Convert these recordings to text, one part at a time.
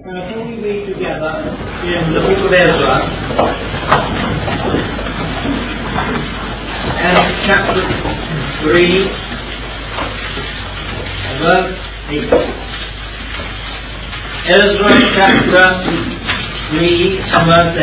Can we read together in the book of Ezra and chapter 3 and verse 8. Ezra chapter 3 and verse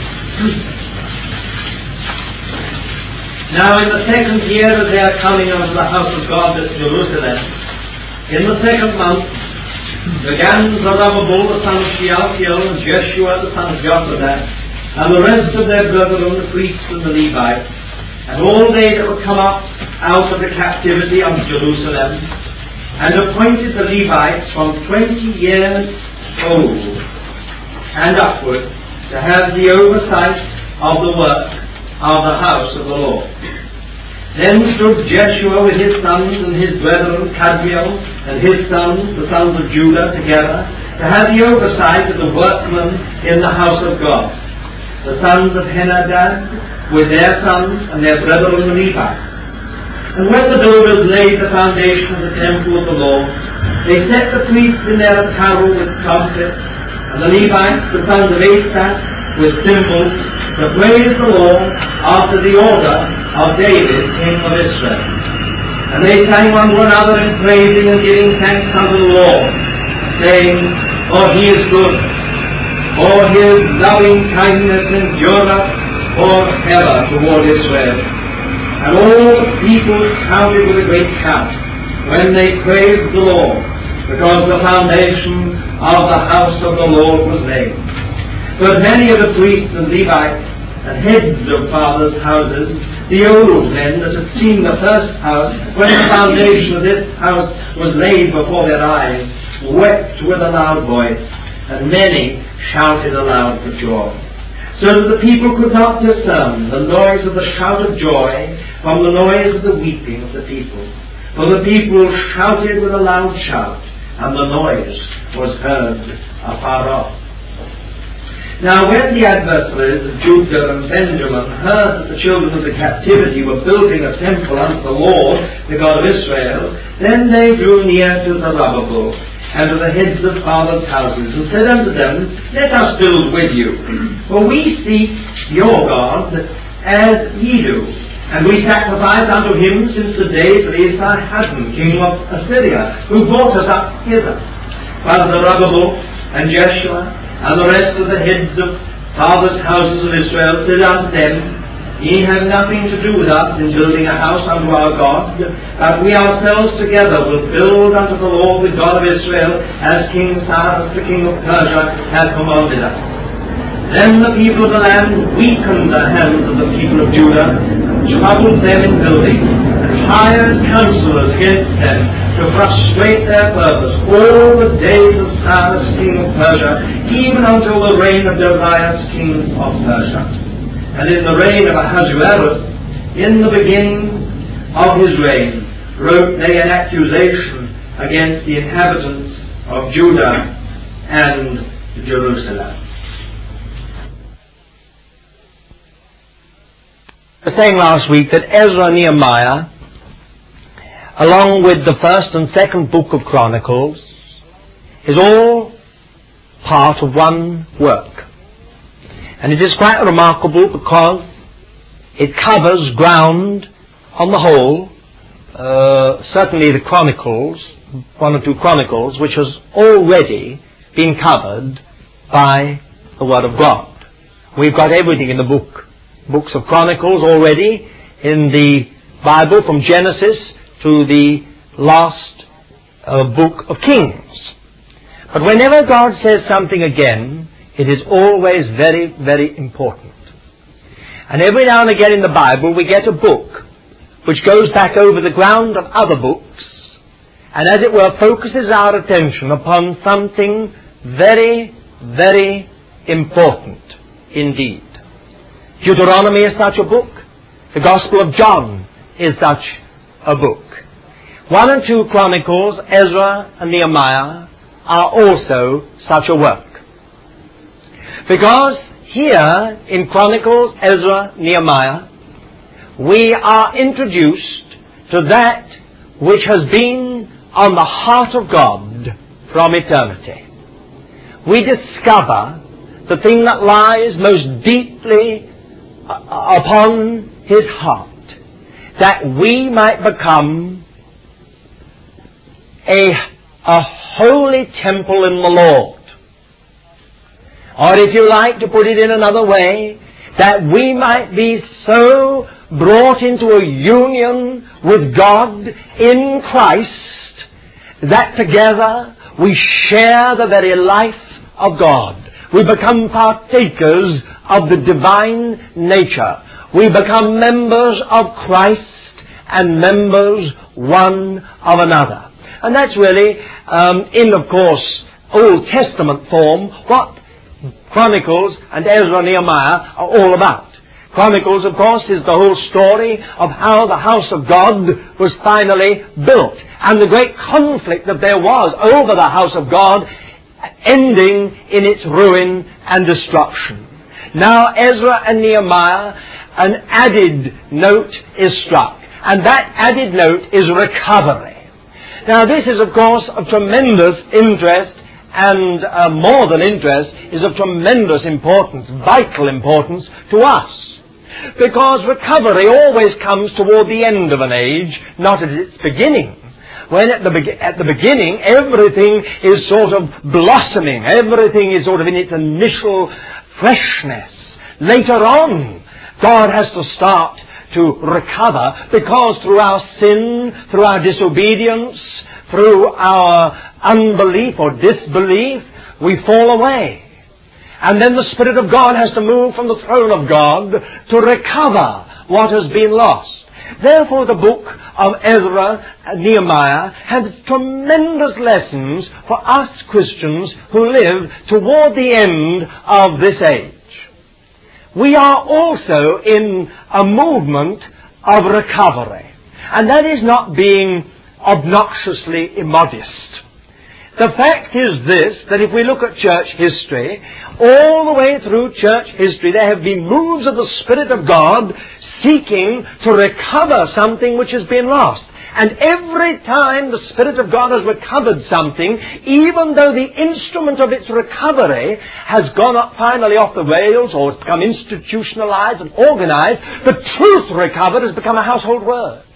8. Now in the second year of their coming unto the house of God at Jerusalem, in the second month, began Zerubbabel the son of Shealtiel, and Jeshua the son of Jozadak, and the rest of their brethren, the priests and the Levites, and all they that were come up out of the captivity of Jerusalem, and appointed the Levites from 20 years old and upward to have the oversight of the work of the house of the Lord. Then stood Jeshua with his sons and his brethren Kadmiel and his sons, the sons of Judah, together to have the oversight of the workmen in the house of God. The sons of Henadad with their sons and their brethren the Levites. And when the builders laid the foundation of the temple of the Lord, they set the priests in their apparel with trumpets, and the Levites, the sons of Asaph, with cymbals, to praise the Lord after the order of David, king of Israel. And they sang one to another in praising and giving thanks unto the Lord, saying, For he is good, for his loving kindness endureth forever toward Israel. And all the people shouted with a great shout when they praised the Lord, because the foundation of the house of the Lord was laid. But many of the priests and Levites and heads of fathers' houses, the old men that had seen the first house, when the foundation of this house was laid before their eyes, wept with a loud voice, and many shouted aloud for joy. So that the people could not discern the noise of the shout of joy from the noise of the weeping of the people. For the people shouted with a loud shout, and the noise was heard afar off. Now when the adversaries of Judah and Benjamin heard that the children of the captivity were building a temple unto the Lord, the God of Israel, then they drew near to Zerubbabel and to the heads of fathers' houses, and said unto them, Let us build with you, for we seek your God as ye do, and we sacrifice unto him since the days of Esarhaddon, king of Assyria, who brought us up hither. But Zerubbabel and Jeshua and the rest of the heads of fathers' houses of Israel said unto them, Ye have nothing to do with us in building a house unto our God, but we ourselves together will build unto the Lord the God of Israel, as King Cyrus the king of Persia hath commanded us. Then the people of the land weakened the hands of the people of Judah, and troubled them in building, and hired counselors against them to frustrate their purpose all the days of Cyrus king of Persia, even until the reign of Darius king of Persia. And in the reign of Ahasuerus, in the beginning of his reign, wrote they an accusation against the inhabitants of Judah and Jerusalem. I was saying last week that Ezra and Nehemiah, along with the first and second book of Chronicles, is all part of one work. And it is quite remarkable because it covers ground on the whole, certainly the Chronicles, one or two Chronicles, which has already been covered by the Word of God. We've got everything in the books of Chronicles already in the Bible, from Genesis to the last book of Kings. But whenever God says something again, it is always very, very important. And every now and again in the Bible we get a book which goes back over the ground of other books, and as it were focuses our attention upon something very, very important indeed. Deuteronomy is such a book. The Gospel of John is such a book. 1 and 2 Chronicles, Ezra and Nehemiah, are also such a work. Because here in Chronicles, Ezra, Nehemiah, we are introduced to that which has been on the heart of God from eternity. we discover the thing that lies most deeply upon His heart, that we might become a holy temple in the Lord. Or if you like to put it in another way, that we might be so brought into a union with God in Christ that together we share the very life of God. We become partakers of the divine nature. We become members of Christ and members one of another. And that's really, in of course, Old Testament form, what Chronicles and Ezra and Nehemiah are all about. Chronicles, of course, is the whole story of how the house of God was finally built, and the great conflict that there was over the house of God, ending in its ruin and destruction. Now, Ezra and Nehemiah, an added note is struck, and that added note is recovery. Now, this is, of course, of tremendous interest, and more than interest, is of tremendous importance, vital importance to us. Because recovery always comes toward the end of an age, not at its beginning. When at the beginning, everything is sort of blossoming, everything is sort of in its initial freshness. Later on, God has to start to recover, because through our sin, through our disobedience, through our unbelief or disbelief, we fall away. And then the Spirit of God has to move from the throne of God to recover what has been lost. Therefore, the book of Ezra and Nehemiah has tremendous lessons for us Christians who live toward the end of this age. We are also in a movement of recovery. And that is not being obnoxiously immodest. The fact is this, that if we look at church history, all the way through church history, there have been moves of the Spirit of God seeking to recover something which has been lost. And every time the Spirit of God has recovered something, even though the instrument of its recovery has gone up finally off the rails, or it's become institutionalized and organized, the truth recovered has become a household word.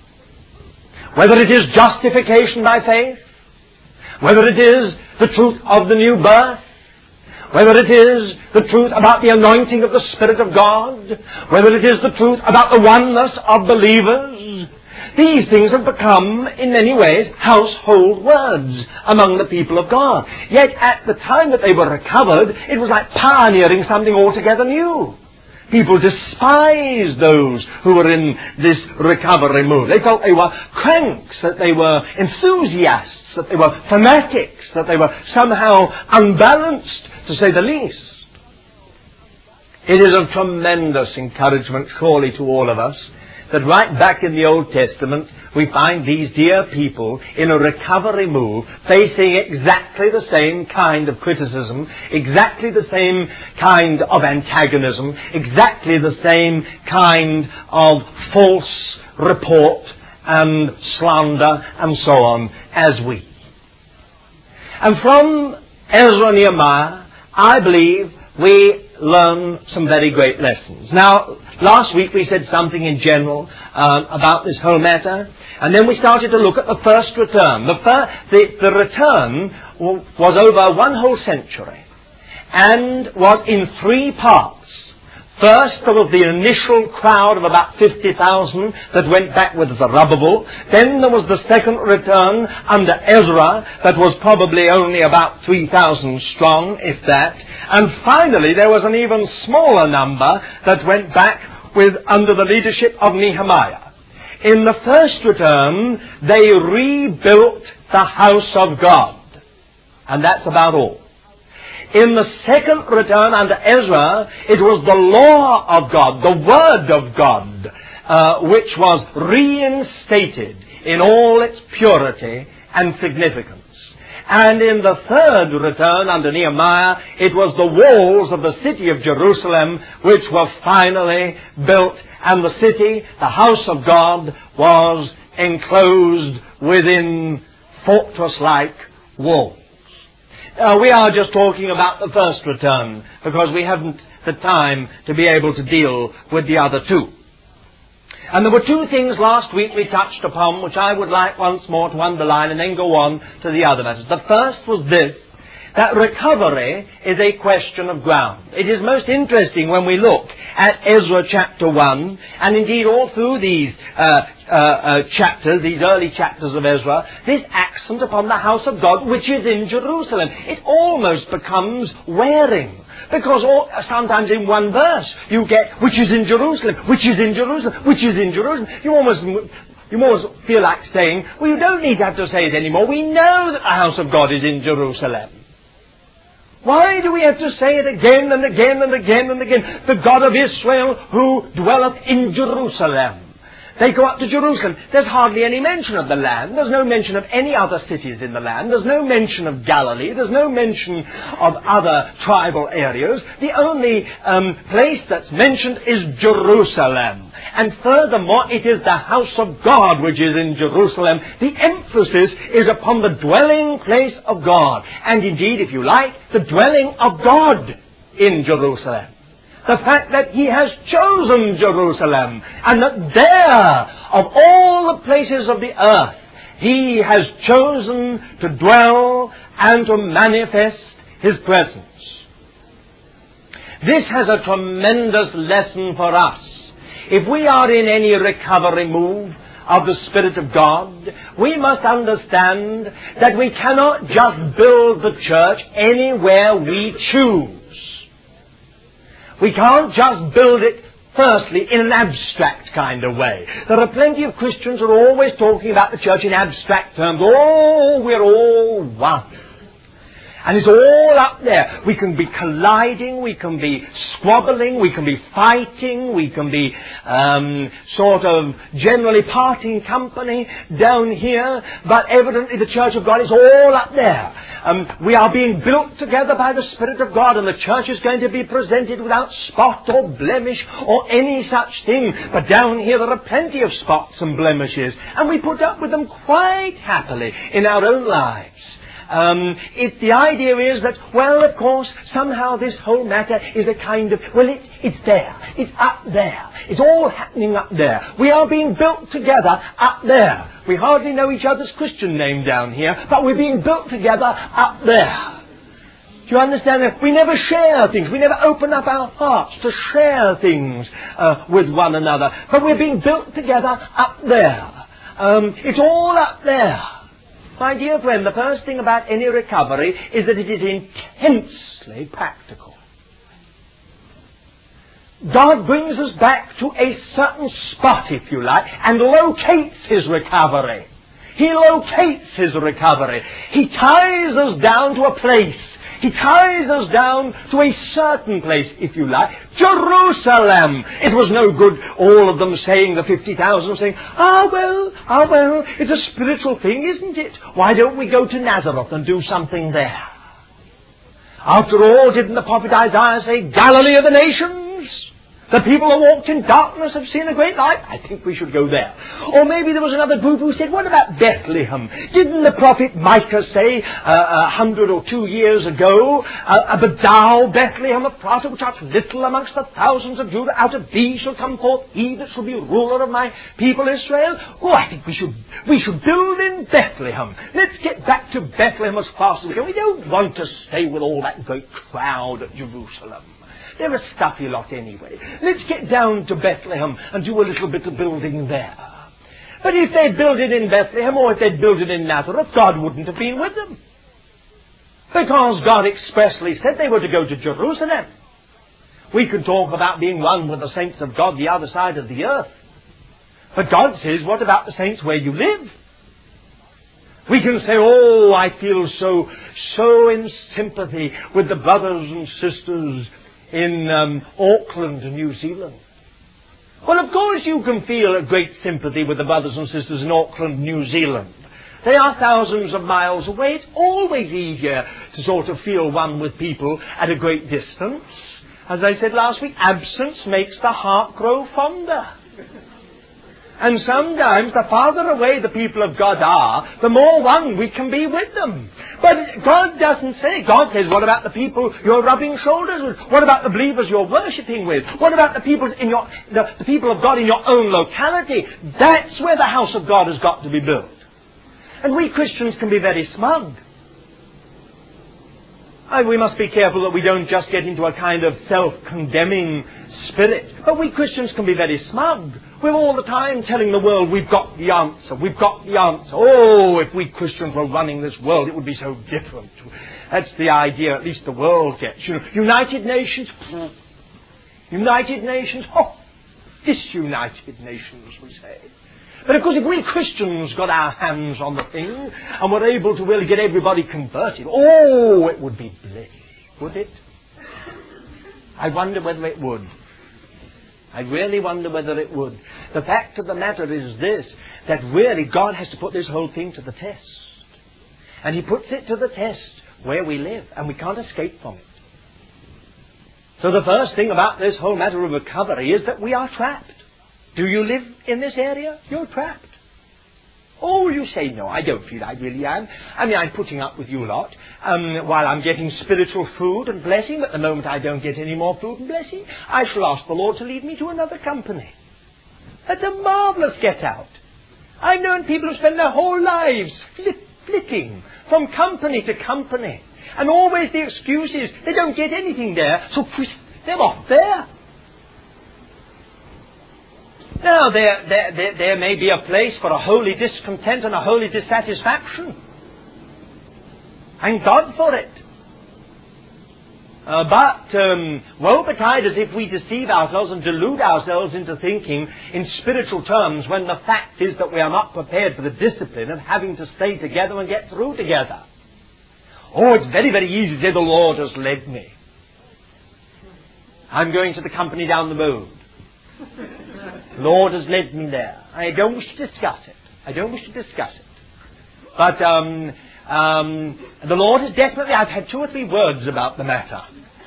Whether it is justification by faith, whether it is the truth of the new birth, whether it is the truth about the anointing of the Spirit of God, whether it is the truth about the oneness of believers, these things have become, in many ways, household words among the people of God. Yet at the time that they were recovered, it was like pioneering something altogether new. People despised those who were in this recovery mood. They felt they were cranks, that they were enthusiasts, that they were fanatics, that they were somehow unbalanced, to say the least. It is of tremendous encouragement, surely, to all of us, that right back in the Old Testament, we find these dear people in a recovery move, facing exactly the same kind of criticism, exactly the same kind of antagonism, exactly the same kind of false report and slander and so on as we. And from Ezra and Nehemiah, I believe we learn some very great lessons. Now, last week we said something in general about this whole matter, and then we started to look at the first return. The return was over one whole century, and was in three parts. First, there was the initial crowd of about 50,000 that went back with Zerubbabel. Then there was the second return under Ezra that was probably only about 3,000 strong, if that. And finally, there was an even smaller number that went back under the leadership of Nehemiah. In the first return, they rebuilt the house of God. And that's about all. In the second return under Ezra, it was the law of God, the Word of God, which was reinstated in all its purity and significance. And in the third return under Nehemiah, it was the walls of the city of Jerusalem which were finally built, and the city, the house of God, was enclosed within fortress-like walls. We are just talking about the first return, because we haven't the time to be able to deal with the other two. And there were two things last week we touched upon, which I would like once more to underline and then go on to the other matters. The first was this, that recovery is a question of ground. It is most interesting when we look at Ezra chapter 1, and indeed all through these chapters, these early chapters of Ezra, this accent upon the house of God, which is in Jerusalem. It almost becomes wearing. Because sometimes in one verse you get, which is in Jerusalem, which is in Jerusalem, which is in Jerusalem. You almost feel like saying, well, you don't need to have to say it anymore. We know that the house of God is in Jerusalem. Why do we have to say it again and again and again and again? The God of Israel who dwelleth in Jerusalem. They go up to Jerusalem. There's hardly any mention of the land. There's no mention of any other cities in the land. There's no mention of Galilee. There's no mention of other tribal areas. The only place that's mentioned is Jerusalem. And furthermore, it is the house of God which is in Jerusalem. The emphasis is upon the dwelling place of God. And indeed, if you like, the dwelling of God in Jerusalem. The fact that He has chosen Jerusalem, and that there, of all the places of the earth, He has chosen to dwell and to manifest His presence. This has a tremendous lesson for us. If we are in any recovery move of the Spirit of God, we must understand that we cannot just build the church anywhere we choose. We can't just build it, firstly, in an abstract kind of way. There are plenty of Christians who are always talking about the church in abstract terms. Oh, we're all one. And it's all up there. We can be colliding, we can be squabbling, we can be fighting, we can be sort of generally parting company down here, but evidently the church of God is all up there. We are being built together by the Spirit of God, and the church is going to be presented without spot or blemish or any such thing. But down here there are plenty of spots and blemishes, and we put up with them quite happily in our own lives. The idea is that, well, of course, somehow this whole matter is a kind of, well, it's there. It's up there. It's all happening up there. We are being built together up there. We hardly know each other's Christian name down here, but we're being built together up there. Do you understand that? We never share things. We never open up our hearts to share things with one another. But we're being built together up there. It's all up there. My dear friend, the first thing about any recovery is that it is intensely practical. God brings us back to a certain spot, if you like, and locates His recovery. He locates His recovery. He ties us down to a place. He ties us down to a certain place, if you like. Jerusalem! It was no good, all of them saying, the 50,000 saying, well, it's a spiritual thing, isn't it? Why don't we go to Nazareth and do something there? After all, didn't the prophet Isaiah say, Galilee of the nations? The people who walked in darkness have seen a great light. I think we should go there. Or maybe there was another group who said, what about Bethlehem? Didn't the prophet Micah say 100 or 2 years ago, but thou, Bethlehem of Ephratah, which art little amongst the thousands of Judah, out of thee shall come forth he that shall be ruler of my people Israel? Oh, I think we should build in Bethlehem. Let's get back to Bethlehem as fast as we can. We don't want to stay with all that great crowd at Jerusalem. They're a stuffy lot anyway. Let's get down to Bethlehem and do a little bit of building there. But if they'd built it in Bethlehem or if they'd built it in Nazareth, God wouldn't have been with them. Because God expressly said they were to go to Jerusalem. We can talk about being one with the saints of God the other side of the earth. But God says, what about the saints where you live? We can say, oh, I feel so in sympathy with the brothers and sisters in Auckland, New Zealand. Well, of course you can feel a great sympathy with the brothers and sisters in Auckland, New Zealand. They are thousands of miles away. It's always easier to sort of feel one with people at a great distance. As I said last week, absence makes the heart grow fonder. And sometimes the farther away the people of God are, the more one we can be with them. But God doesn't say. God says, what about the people you're rubbing shoulders with? What about the believers you're worshipping with? What about the people the people of God in your own locality? That's where the house of God has got to be built. And we Christians can be very smug. We must be careful that we don't just get into a kind of self-condemning spirit. But we Christians can be very smug. We're all the time telling the world we've got the answer. We've got the answer. Oh, if we Christians were running this world, it would be so different. That's the idea at least the world gets. You know, United Nations. United Nations. Oh, disunited nations, we say. But of course, if we Christians got our hands on the thing and were able to really get everybody converted, oh, it would be bliss, would it? I wonder whether it would. I really wonder whether it would. The fact of the matter is this, that really God has to put this whole thing to the test. And He puts it to the test where we live, and we can't escape from it. So the first thing about this whole matter of recovery is that we are trapped. Do you live in this area? You're trapped. Oh, you say, no, I don't feel I really am. I mean, I'm putting up with you lot while I'm getting spiritual food and blessing. But the moment I don't get any more food and blessing, I shall ask the Lord to lead me to another company. That's a marvellous get out. I've known people who spend their whole lives flitting from company to company. And always the excuse is they don't get anything there, so they're off there. Now, there may be a place for a holy discontent and a holy dissatisfaction. Thank God for it. But woe betide us if we deceive ourselves and delude ourselves into thinking in spiritual terms when the fact is that we are not prepared for the discipline of having to stay together and get through together. Oh, it's very, very easy to say, the Lord has led me. I'm going to the company down the road. The Lord has led me there. I don't wish to discuss it. But the Lord has definitely, I've had 2 or 3 words about the matter.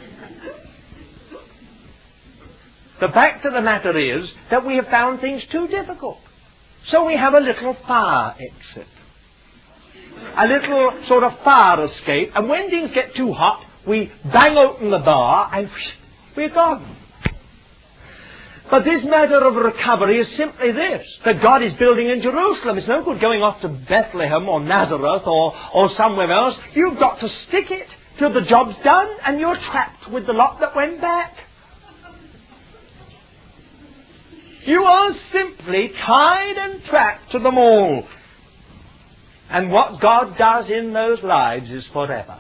The fact of the matter is that we have found things too difficult. So we have a little fire exit. A little sort of fire escape. And when things get too hot, we bang open the bar and we're gone. But this matter of recovery is simply this, that God is building in Jerusalem. It's no good going off to Bethlehem or Nazareth or somewhere else. You've got to stick it till the job's done, and you're trapped with the lot that went back. You are simply tied and trapped to them all. And what God does in those lives is forever.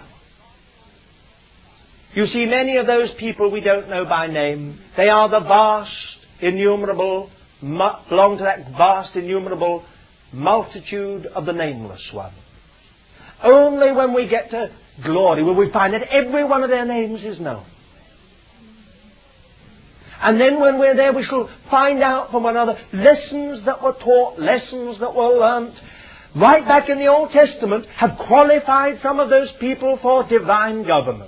You see, many of those people we don't know by name, they are the vast, innumerable, belong to that vast, innumerable multitude of the nameless one. Only when we get to glory will we find that every one of their names is known. And then when we're there, we shall find out from one another lessons that were taught, lessons that were learnt, right back in the Old Testament, have qualified some of those people for divine government.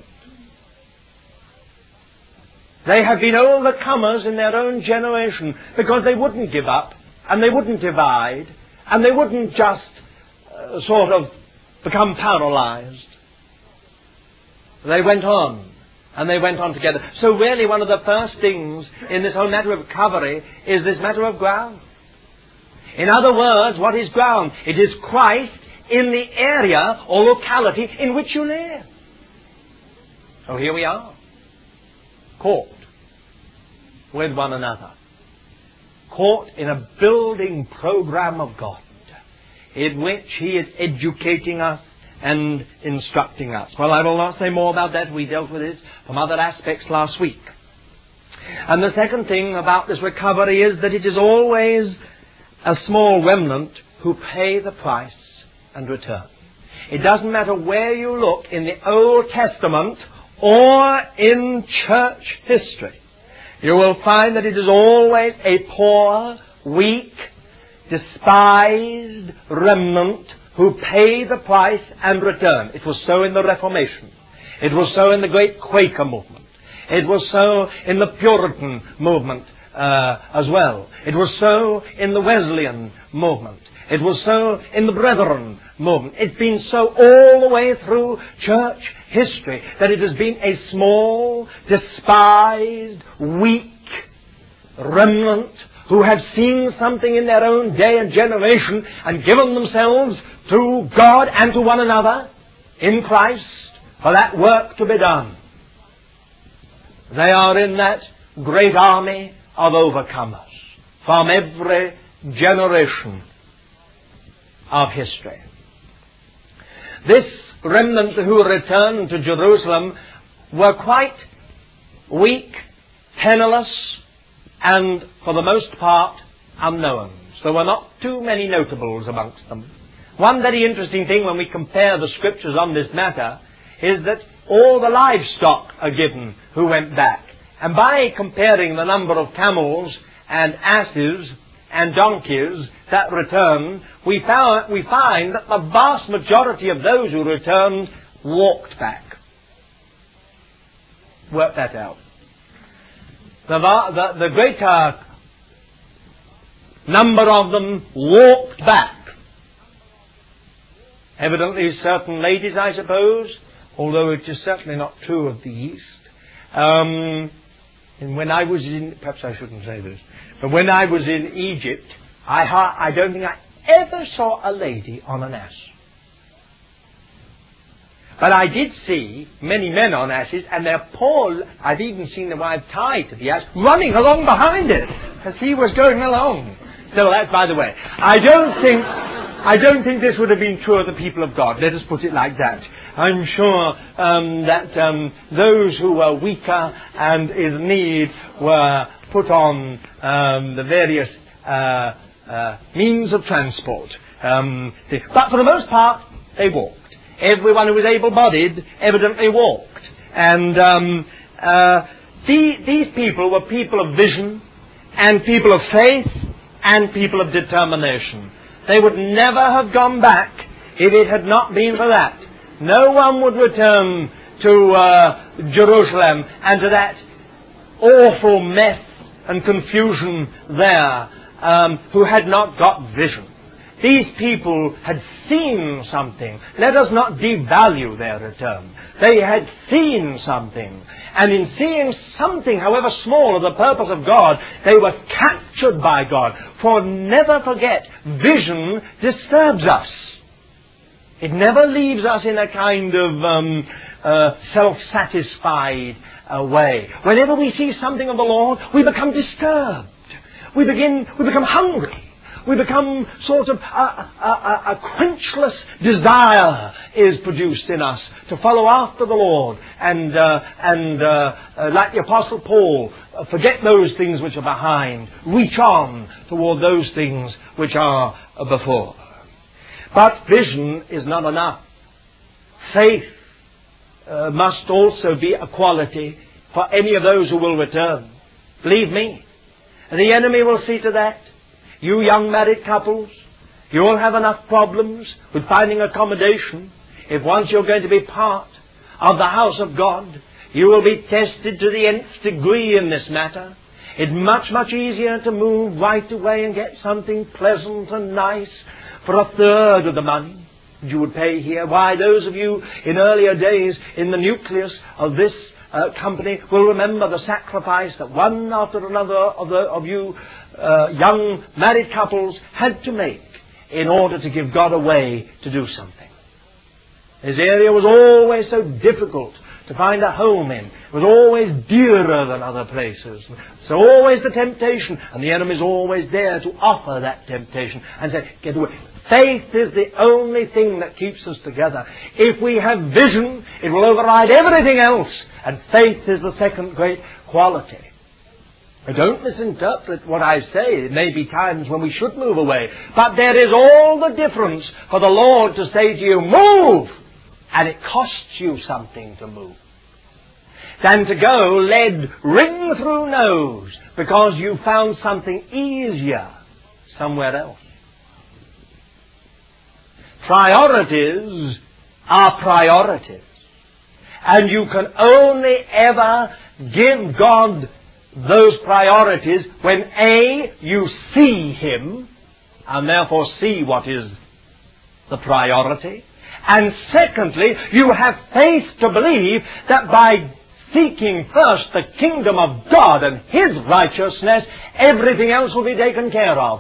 They have been overcomers in their own generation because they wouldn't give up, and they wouldn't divide, and they wouldn't just sort of become paralyzed. They went on, and they went on together. So really one of the first things in this whole matter of recovery is this matter of ground. In other words, what is ground? It is Christ in the area or locality in which you live. So here we are, caught with one another, caught in a building program of God in which He is educating us and instructing us. Well, I will not say more about that. We dealt with it from other aspects last week. And the second thing about this recovery is that it is always a small remnant who pay the price and return. It doesn't matter where you look in the Old Testament or in church history. You will find that it is always a poor, weak, despised remnant who pay the price and return. It was so in the Reformation. It was so in the great Quaker movement. It was so in the Puritan movement as well. It was so in the Wesleyan movement. It was so in the Brethren movement. It's been so all the way through church history that it has been a small, despised, weak remnant who have seen something in their own day and generation and given themselves to God and to one another in Christ for that work to be done. They are in that great army of overcomers from every generation of history. This remnant who returned to Jerusalem were quite weak, penniless, and for the most part unknowns. There were not too many notables amongst them. One very interesting thing when we compare the scriptures on this matter is that all the livestock are given who went back. And by comparing the number of camels and asses and donkeys that returned, we find that the vast majority of those who returned walked back. Work that out. The greater number of them walked back. Evidently certain ladies, I suppose, although it is certainly not true of the East. And when I was in, perhaps I shouldn't say this, but when I was in Egypt, I don't think I ever saw a lady on an ass. But I did see many men on asses, and their poor, I've even seen the wife tied to the ass, running along behind it, as he was going along. So that's by the way. I don't think this would have been true of the people of God. Let us put it like that. I'm sure that those who were weaker and in need were put on the various means of transport. But for the most part, they walked. Everyone who was able-bodied evidently walked. And these people were people of vision and people of faith and people of determination. They would never have gone back if it had not been for that. No one would return to Jerusalem and to that awful mess and confusion there who had not got vision. These people had seen something. Let us not devalue their return. They had seen something. And in seeing something, however small, of the purpose of God, they were captured by God. For never forget, vision disturbs us. It never leaves us in a kind of self-satisfied way. Whenever we see something of the Lord, we become disturbed. We become hungry. We become sort of a quenchless desire is produced in us to follow after the Lord and like the Apostle Paul, forget those things which are behind, reach on toward those things which are before. But vision is not enough. Faith must also be a quality for any of those who will return. Believe me, the enemy will see to that. You young married couples, you all have enough problems with finding accommodation. If once you're going to be part of the house of God, you will be tested to the nth degree in this matter. It's much, much easier to move right away and get something pleasant and nice for a third of the money you would pay here. Why, those of you in earlier days in the nucleus of this company will remember the sacrifice that one after another of you young married couples had to make in order to give God a way to do something. This area was always so difficult to find a home in. It was always dearer than other places. So always the temptation, and the enemy is always there to offer that temptation and say, get away. Faith is the only thing that keeps us together. If we have vision, it will override everything else. And faith is the second great quality. Don't misinterpret what I say. There may be times when we should move away. But there is all the difference for the Lord to say to you, move! And it costs you something to move. Than to go lead ring through nose because you found something easier somewhere else. Priorities are priorities. And you can only ever give God those priorities when A, you see Him, and therefore see what is the priority, and secondly, you have faith to believe that by seeking first the kingdom of God and His righteousness, everything else will be taken care of.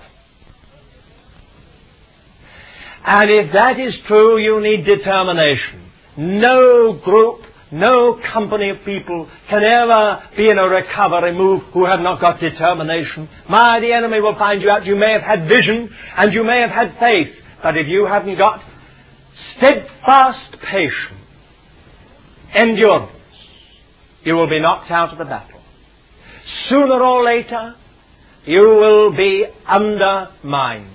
And if that is true, you need determination. No group, no company of people can ever be in a recovery move who have not got determination. The enemy will find you out. You may have had vision and you may have had faith, but if you haven't got steadfast patience, endurance, you will be knocked out of the battle. Sooner or later, you will be undermined.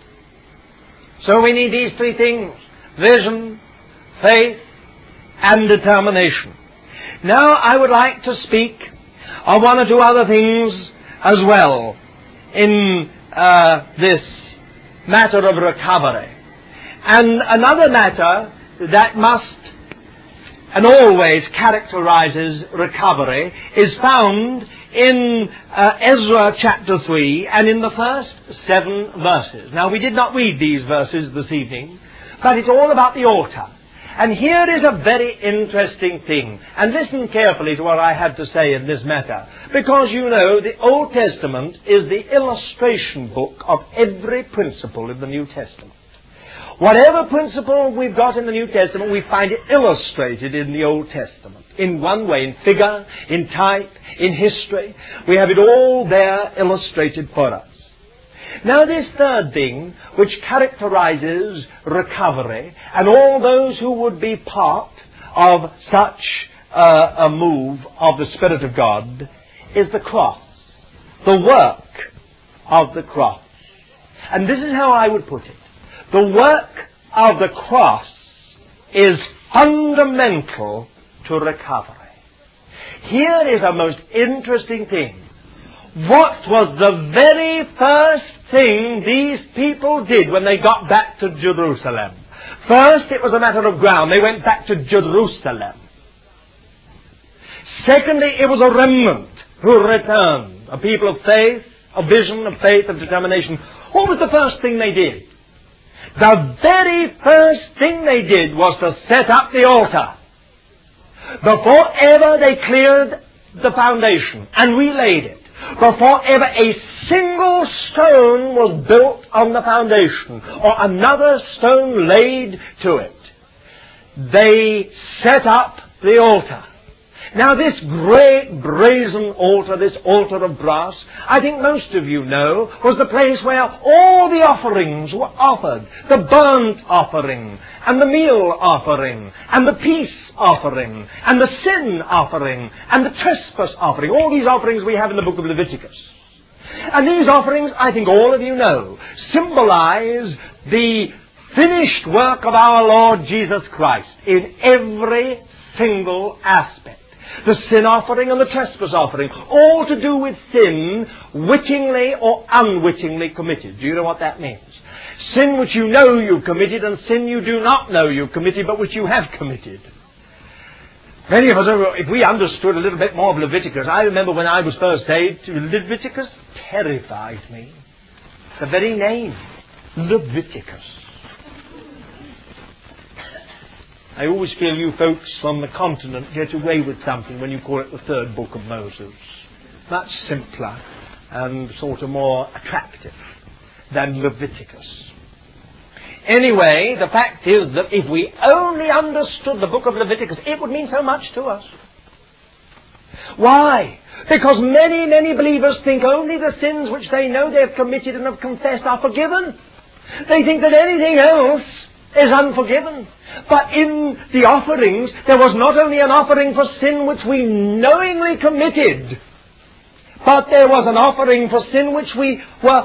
So we need these three things: vision, faith, and determination. Now I would like to speak of one or two other things as well in this matter of recovery. And another matter that must and always characterizes recovery is found in Ezra chapter 3 and in the first 7 verses. Now we did not read these verses this evening, but it's all about the altar. And here is a very interesting thing. And listen carefully to what I have to say in this matter. Because you know, the Old Testament is the illustration book of every principle in the New Testament. Whatever principle we've got in the New Testament, we find it illustrated in the Old Testament. In one way, in figure, in type, in history. We have it all there illustrated for us. Now this third thing, which characterizes recovery, and all those who would be part of such a move of the Spirit of God, is the cross. The work of the cross. And this is how I would put it. The work of the cross is fundamental to recovery. Here is a most interesting thing. What was the very first thing these people did when they got back to Jerusalem? First, it was a matter of ground. They went back to Jerusalem. Secondly, it was a remnant who returned. A people of faith, of vision, of faith, of determination. What was the first thing they did? The very first thing they did was to set up the altar. Before ever they cleared the foundation and relaid it, before ever a single stone was built on the foundation or another stone laid to it, they set up the altar. Now this great brazen altar, this altar of brass, I think most of you know, was the place where all the offerings were offered. The burnt offering, and the meal offering, and the peace offering, and the sin offering, and the trespass offering. All these offerings we have in the book of Leviticus. And these offerings, I think all of you know, symbolize the finished work of our Lord Jesus Christ in every single aspect. The sin offering and the trespass offering, all to do with sin, wittingly or unwittingly committed. Do you know what that means? Sin which you know you've committed and sin you do not know you've committed but which you have committed. Many of us, if we understood a little bit more of Leviticus, I remember when I was first saved, Leviticus terrified me. The very name, Leviticus. I always feel you folks from the continent get away with something when you call it the third book of Moses. Much simpler and sort of more attractive than Leviticus. Anyway, the fact is that if we only understood the book of Leviticus, it would mean so much to us. Why? Because many, many believers think only the sins which they know they have committed and have confessed are forgiven. They think that anything else is unforgiven. But in the offerings, there was not only an offering for sin which we knowingly committed, but there was an offering for sin which we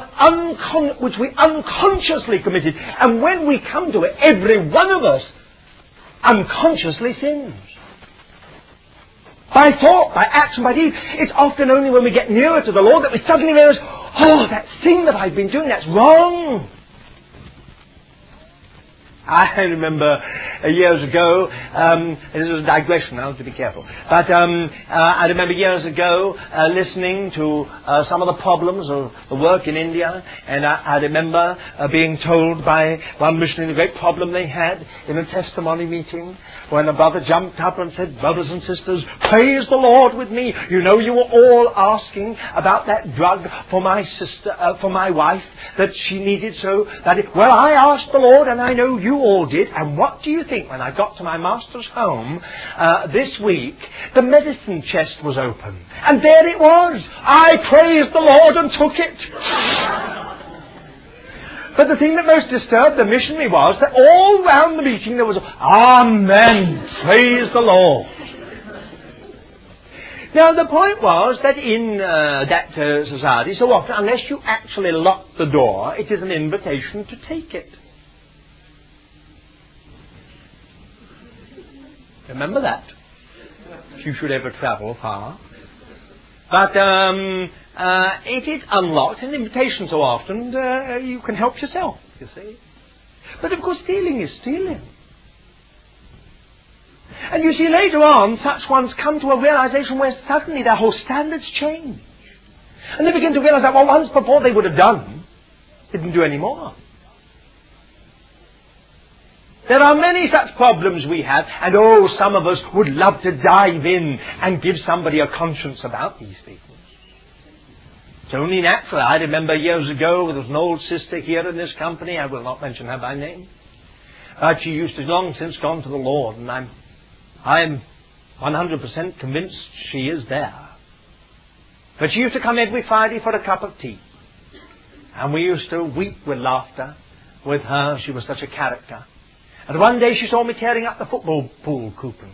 unconsciously committed. And when we come to it, every one of us unconsciously sins. By thought, by action, by deed. It's often only when we get nearer to the Lord that we suddenly realize, oh, that thing that I've been doing, that's wrong. I remember years ago, this is a digression, I have to be careful, but I remember years ago listening to some of the problems of the work in India, and I remember being told by one missionary the great problem they had in a testimony meeting, when a brother jumped up and said, "Brothers and sisters, praise the Lord with me. You know, you were all asking about that drug for my sister, for my wife, that she needed so that well, I asked the Lord, and I know you all did, and what do you think? When I got to my master's home this week, the medicine chest was open, and there it was. I praised the Lord and took it." But the thing that most disturbed the missionary was that all round the meeting there was, "Amen, praise the Lord." Now the point was that in that society, so often, unless you actually lock the door, it is an invitation to take it. Remember that, if you should ever travel far. But it is unlocked, an invitation so often, you can help yourself, you see. But of course stealing is stealing. And you see later on, such ones come to a realization where suddenly their whole standards change. And they begin to realize that what once before they would have done, didn't do any more. There are many such problems we have, and some of us would love to dive in and give somebody a conscience about these things. It's only natural. I remember years ago, there was an old sister here in this company, I will not mention her by name, but she used to long since gone to the Lord, and I'm 100% convinced she is there. But she used to come every Friday for a cup of tea, and we used to weep with laughter with her. She was such a character. And one day she saw me tearing up the football pool coupons.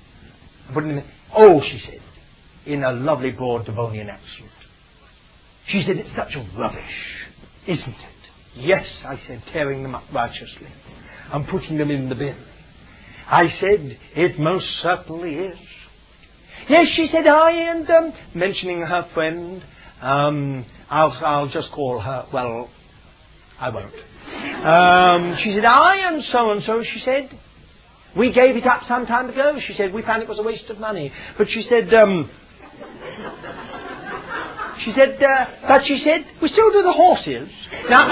She said, in a lovely broad Devonian accent, she said, "It's such rubbish, isn't it?" "Yes," I said, tearing them up righteously and putting them in the bin. I said, "It most certainly is." "Yes," she said, and mentioning her friend, I'll just call her, well, I won't. She said, and so-and-so, she said, "We gave it up some time ago." She said, "We found it was a waste of money." But she said, "We still do the horses." Now,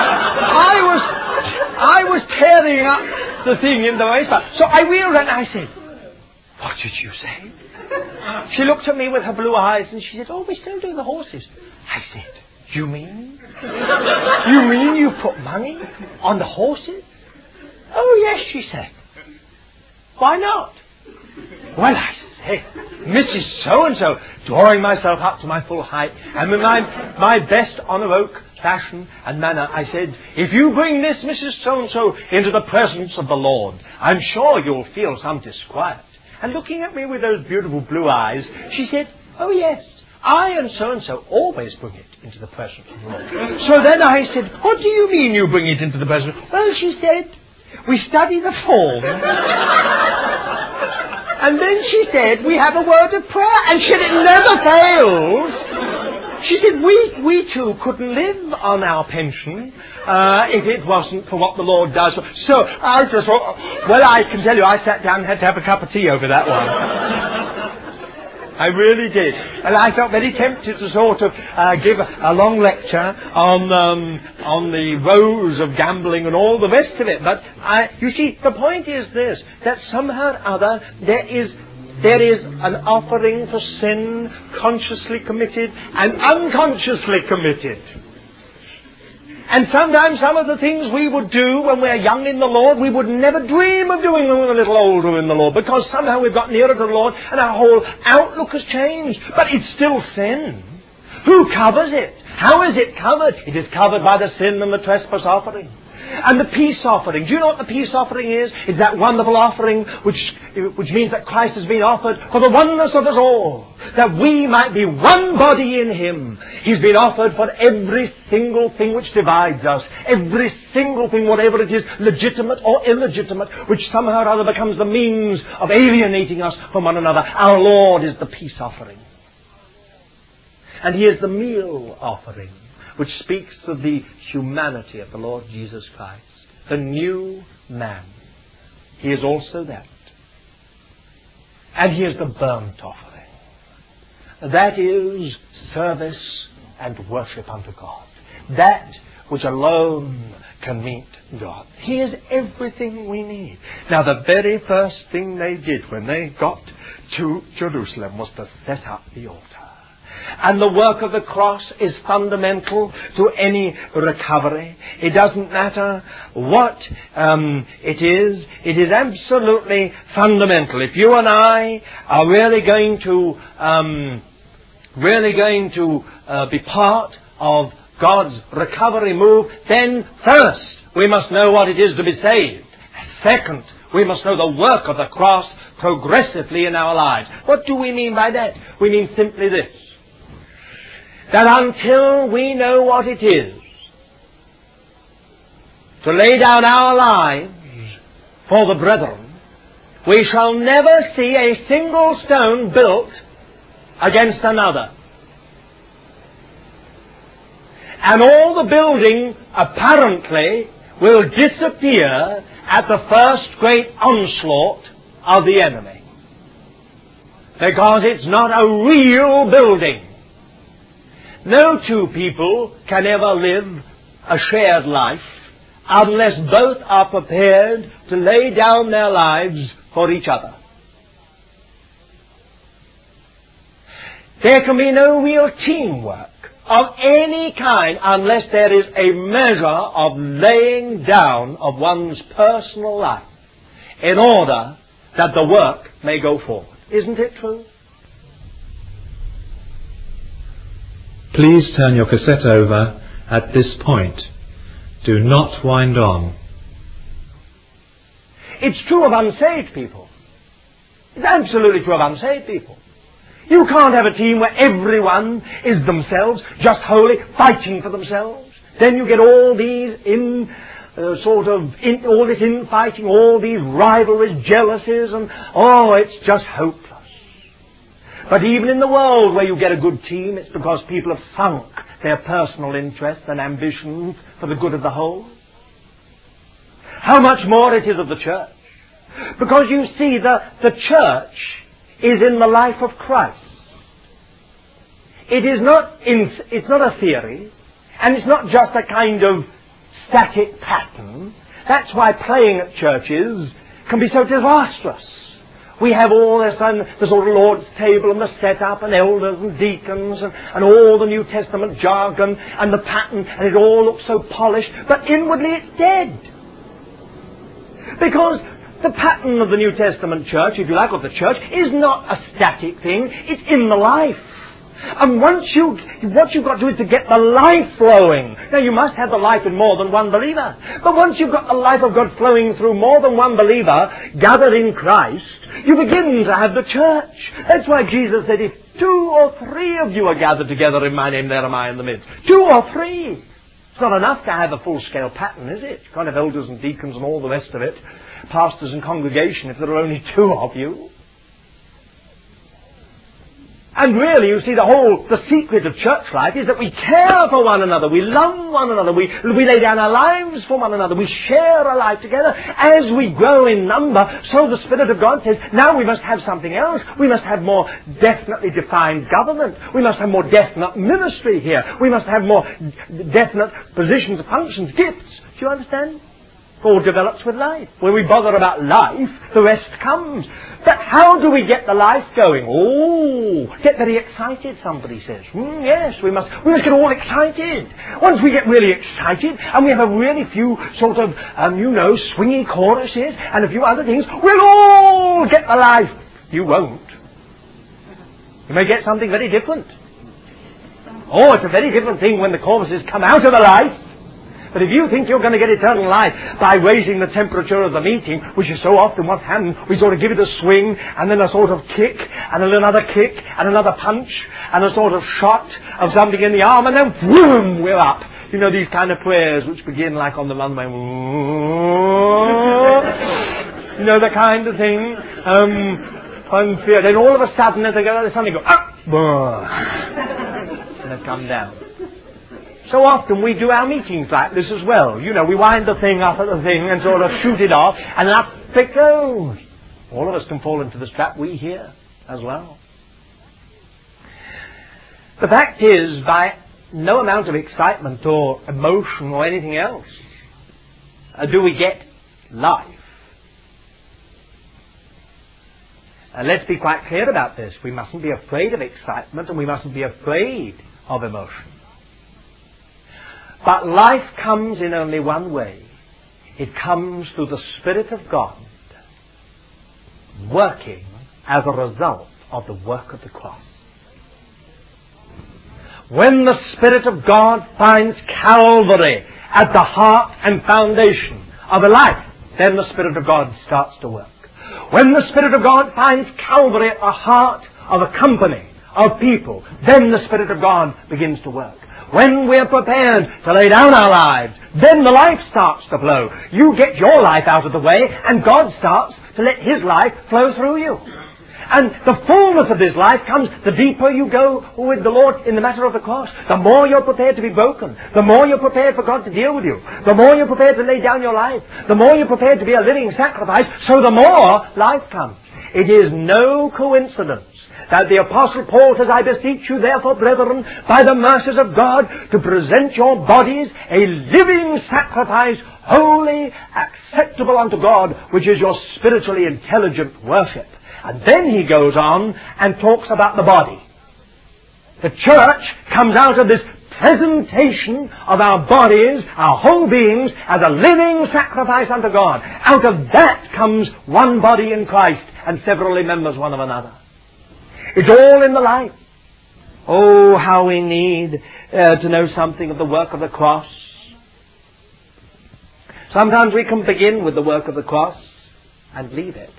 I was tearing up the thing in the waste. So I wheeled and I said, "What did you say?" She looked at me with her blue eyes and she said, "We still do the horses." I said, "You mean you put money on the horses?" "Oh, yes," she said. "Why not?" "Well," I said, "Mrs. So-and-so," drawing myself up to my full height, and with my best honor oak fashion and manner, I said, "If you bring this Mrs. So-and-so into the presence of the Lord, I'm sure you'll feel some disquiet." And looking at me with those beautiful blue eyes, she said, "Oh, yes, I and so-and-so always bring it into the presence of the Lord." So then I said, "What do you mean you bring it into the presence?" "Well," she said, "we study the form." And then she said, "We have a word of prayer." And she said, "It never fails." She said, we too couldn't live on our pension if it wasn't for what the Lord does. So I just thought, well, I can tell you, I sat down and had to have a cup of tea over that one. I really did. And I felt very tempted to sort of give a long lecture on the woes of gambling and all the rest of it. But you see, the point is this, that somehow or other there is an offering for sin, consciously committed and unconsciously committed. And sometimes some of the things we would do when we're young in the Lord, we would never dream of doing when we're a little older in the Lord, because somehow we've got nearer to the Lord and our whole outlook has changed. But it's still sin. Who covers it? How is it covered? It is covered by the sin and the trespass offering. And the peace offering. Do you know what the peace offering is? It's that wonderful offering which means that Christ has been offered for the oneness of us all, that we might be one body in Him. He's been offered for every single thing which divides us, every single thing, whatever it is, legitimate or illegitimate, which somehow or other becomes the means of alienating us from one another. Our Lord is the peace offering. And He is the meal offering, which speaks of the humanity of the Lord Jesus Christ, the new man. He is also that. And He is the burnt offering. That is service and worship unto God. That which alone can meet God. He is everything we need. Now, the very first thing they did when they got to Jerusalem was to set up the altar. And the work of the cross is fundamental to any recovery. It doesn't matter what it is absolutely fundamental. If you and I are really going to be part of God's recovery move, then first we must know what it is to be saved. Second, we must know the work of the cross progressively in our lives. What do we mean by that? We mean simply this: that until we know what it is to lay down our lives for the brethren, we shall never see a single stone built against another. And all the building apparently will disappear at the first great onslaught of the enemy. Because it's not a real building. No two people can ever live a shared life unless both are prepared to lay down their lives for each other. There can be no real teamwork of any kind unless there is a measure of laying down of one's personal life in order that the work may go forward. Isn't it true? Please turn your cassette over at this point. Do not wind on. It's true of unsaved people. It's absolutely true of unsaved people. You can't have a team where everyone is themselves, just wholly fighting for themselves. Then you get all these all this infighting, all these rivalries, jealousies, and it's just hopeless. But even in the world where you get a good team, it's because people have sunk their personal interests and ambitions for the good of the whole. How much more it is of the church. Because you see, the church is in the life of Christ. It's not a theory, and it's not just a kind of static pattern. That's why playing at churches can be so disastrous. We have all this, and the sort of Lord's table, and the setup, and elders, and deacons, and all the New Testament jargon, and the pattern, and it all looks so polished, but inwardly it's dead. Because the pattern of the New Testament church, if you like, of the church, is not a static thing. It's in the life. And what you've got to do is to get the life flowing. Now, you must have the life in more than one believer. But once you've got the life of God flowing through more than one believer gathered in Christ, you begin to have the church. That's why Jesus said, if 2 or 3 of you are gathered together in my name, there am I in the midst. 2 or 3. It's not enough to have a full-scale pattern, is it? You can't have elders and deacons and all the rest of it, pastors and congregation, if there are only 2 of you. And really, you see, the secret of church life is that we care for one another, we love one another, we lay down our lives for one another, we share a life together. As we grow in number, so the Spirit of God says, now we must have something else. We must have more definitely defined government. We must have more definite ministry here. We must have more definite positions, functions, gifts. Do you understand? It all develops with life. When we bother about life, the rest comes. But how do we get the life going? Get very excited, somebody says. Yes, we must get all excited. Once we get really excited, and we have a really few sort of, swingy choruses, and a few other things, we'll all get the life. You won't. You may get something very different. It's a very different thing when the choruses come out of the life. But if you think you're going to get eternal life by raising the temperature of the meeting, which is so often what's happened, we sort of give it a swing, and then a sort of kick, and then another kick, and another punch, and a sort of shot of something in the arm, and then boom, we're up. You know, these kind of prayers which begin like on the runway. You know, the kind of thing. Then all of a sudden, as they go, suddenly go up, and they come down. So often we do our meetings like this as well. You know, we wind the thing up at the thing and sort of shoot it off, and up it goes. All of us can fall into this trap, we here as well. The fact is, by no amount of excitement or emotion or anything else do we get life. Let's be quite clear about this. We mustn't be afraid of excitement and we mustn't be afraid of emotion. But life comes in only one way. It comes through the Spirit of God working as a result of the work of the cross. When the Spirit of God finds Calvary at the heart and foundation of a life, then the Spirit of God starts to work. When the Spirit of God finds Calvary at the heart of a company, of people, then the Spirit of God begins to work. When we're prepared to lay down our lives, then the life starts to flow. You get your life out of the way, and God starts to let His life flow through you. And the fullness of this life comes the deeper you go with the Lord in the matter of the cross. The more you're prepared to be broken. The more you're prepared for God to deal with you. The more you're prepared to lay down your life. The more you're prepared to be a living sacrifice. So the more life comes. It is no coincidence that the Apostle Paul says, I beseech you therefore, brethren, by the mercies of God, to present your bodies a living sacrifice, holy, acceptable unto God, which is your spiritually intelligent worship. And then he goes on and talks about the body. The church comes out of this presentation of our bodies, our whole beings, as a living sacrifice unto God. Out of that comes one body in Christ and severally members one of another. It's all in the life. Oh, how we need to know something of the work of the cross. Sometimes we can begin with the work of the cross and leave it.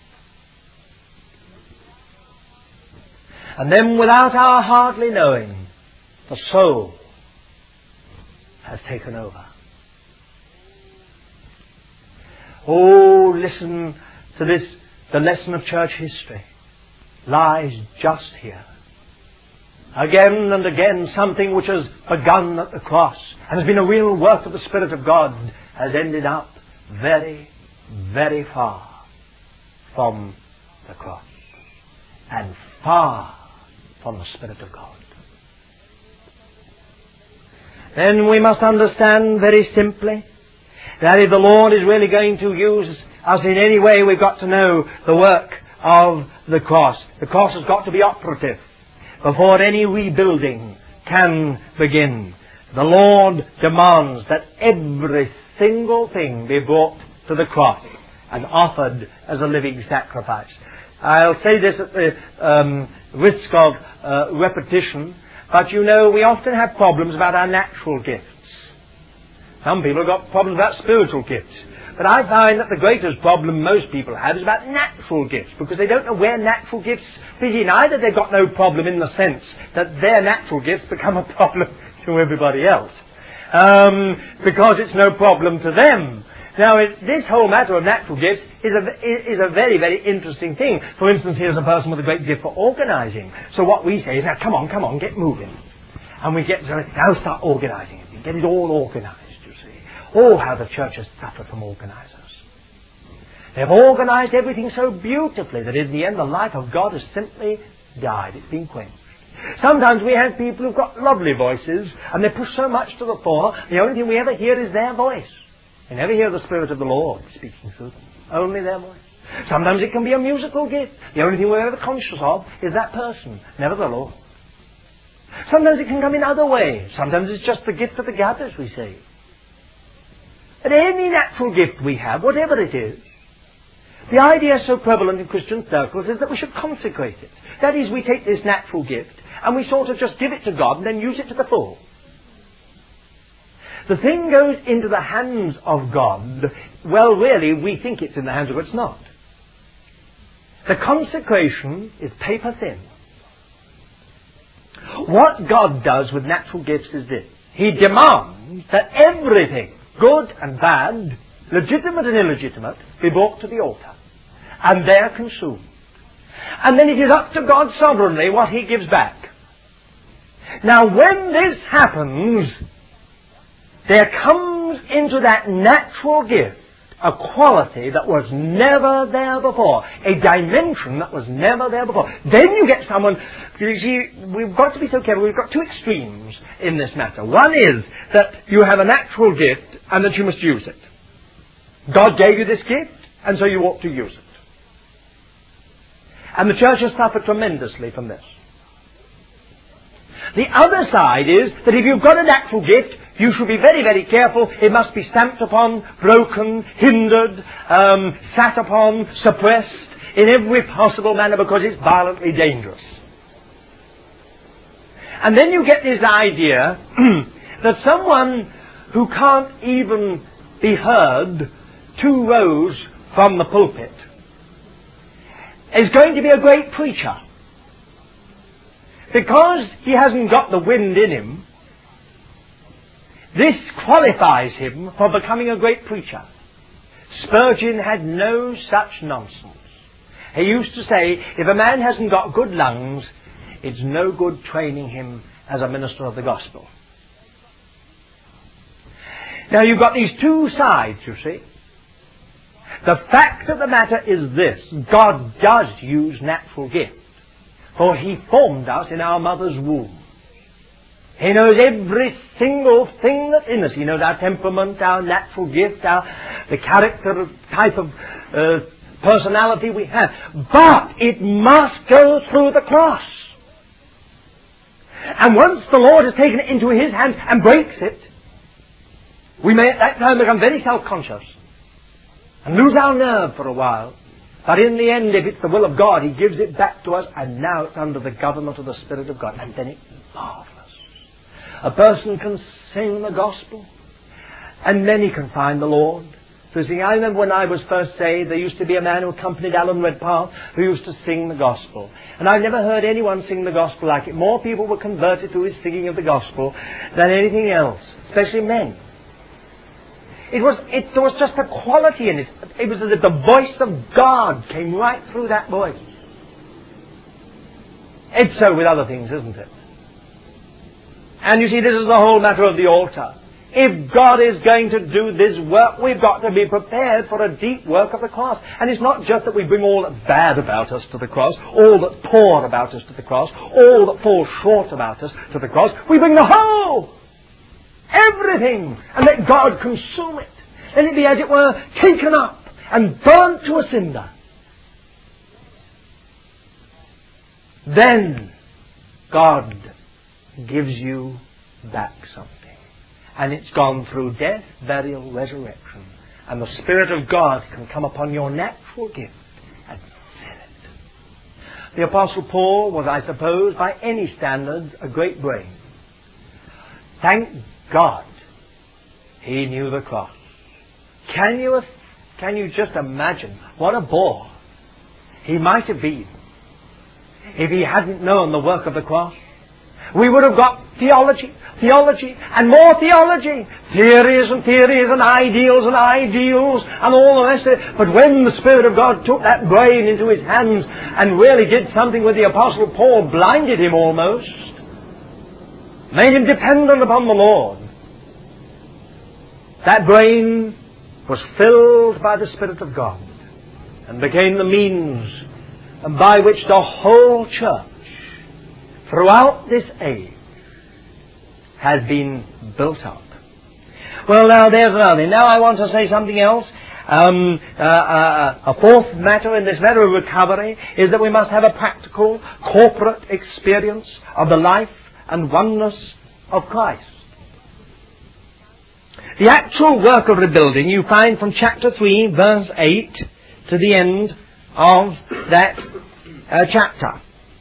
And then, without our hardly knowing, the soul has taken over. Oh, listen to this. The lesson of church history lies just here. Again and again, something which has begun at the cross and has been a real work of the Spirit of God has ended up very, very far from the cross and far from the Spirit of God. Then we must understand very simply that if the Lord is really going to use us in any way, we've got to know the work of the cross. The cross has got to be operative before any rebuilding can begin. The Lord demands that every single thing be brought to the cross and offered as a living sacrifice. I'll say this at the risk of repetition, but you know, we often have problems about our natural gifts. Some people have got problems about spiritual gifts. But I find that the greatest problem most people have is about natural gifts, because they don't know where natural gifts fit in. Either they've got no problem in the sense that their natural gifts become a problem to everybody else, because it's no problem to them. Now, this whole matter of natural gifts is a very, very interesting thing. For instance, here's a person with a great gift for organising. So what we say is, now come on, get moving. And we get to, now start organising it. Get it all organised, you see. Oh, how the church has suffered from organisers. They've organised everything so beautifully that in the end the life of God has simply died. It's been quenched. Sometimes we have people who've got lovely voices and they push so much to the fore, the only thing we ever hear is their voice. You never hear the Spirit of the Lord speaking through them. Only their voice. Sometimes it can be a musical gift. The only thing we're ever conscious of is that person, never the Lord. Sometimes it can come in other ways. Sometimes it's just the gift of the gathers, we say. But any natural gift we have, whatever it is, the idea so prevalent in Christian circles is that we should consecrate it. That is, we take this natural gift and we sort of just give it to God and then use it to the full. The thing goes into the hands of God. Well, really, we think it's in the hands of God. It's not. The consecration is paper thin. What God does with natural gifts is this. He demands that everything, good and bad, legitimate and illegitimate, be brought to the altar. And there consumed. And then it is up to God sovereignly what He gives back. Now, when this happens, there comes into that natural gift a quality that was never there before, a dimension that was never there before. Then you get someone, you see, we've got to be so careful, we've got two extremes in this matter. One is that you have a natural gift and that you must use it. God gave you this gift, and so you ought to use it. And the church has suffered tremendously from this. The other side is that if you've got a natural gift, you should be very, very careful. It must be stamped upon, broken, hindered, sat upon, suppressed in every possible manner because it's violently dangerous. And then you get this idea that someone who can't even be heard 2 rows from the pulpit is going to be a great preacher. Because he hasn't got the wind in him, this qualifies him for becoming a great preacher. Spurgeon had no such nonsense. He used to say, if a man hasn't got good lungs, it's no good training him as a minister of the gospel. Now you've got these two sides, you see. The fact of the matter is this: God does use natural gifts, for He formed us in our mother's womb. He knows every single thing that's in us. He knows our temperament, our natural gift, the character, type of personality we have. But it must go through the cross. And once the Lord has taken it into His hands and breaks it, we may at that time become very self-conscious and lose our nerve for a while. But in the end, if it's the will of God, He gives it back to us, and now it's under the government of the Spirit of God. And then it's marvelous. A person can sing the gospel, and then he can find the Lord. So you see, I remember when I was first saved, there used to be a man who accompanied Alan Redpath who used to sing the gospel. And I've never heard anyone sing the gospel like it. More people were converted through his singing of the gospel than anything else, especially men. There was just a quality in it. It was as if the voice of God came right through that voice. It's so with other things, isn't it? And you see, this is the whole matter of the altar. If God is going to do this work, we've got to be prepared for a deep work of the cross. And it's not just that we bring all that's bad about us to the cross, all that's poor about us to the cross, all that falls short about us to the cross. We bring the whole, everything, and let God consume it. Let it be, as it were, taken up and burnt to a cinder. Then God gives you back something. And it's gone through death, burial, resurrection. And the Spirit of God can come upon your natural gift and fill it. The Apostle Paul was, I suppose, by any standards, a great brain. Thank God he knew the cross. Can you just imagine what a bore he might have been if he hadn't known the work of the cross? We would have got theology, and more theology. Theories and ideals and all the rest of it. But when the Spirit of God took that brain into His hands and really did something with the Apostle Paul, blinded him almost, made him dependent upon the Lord, that brain was filled by the Spirit of God and became the means by which the whole church throughout this age has been built up. Well, now there's another thing. Now I want to say something else. A fourth matter in this matter of recovery is that we must have a practical, corporate experience of the life and oneness of Christ. The actual work of rebuilding you find from chapter 3, verse 8 to the end of that chapter.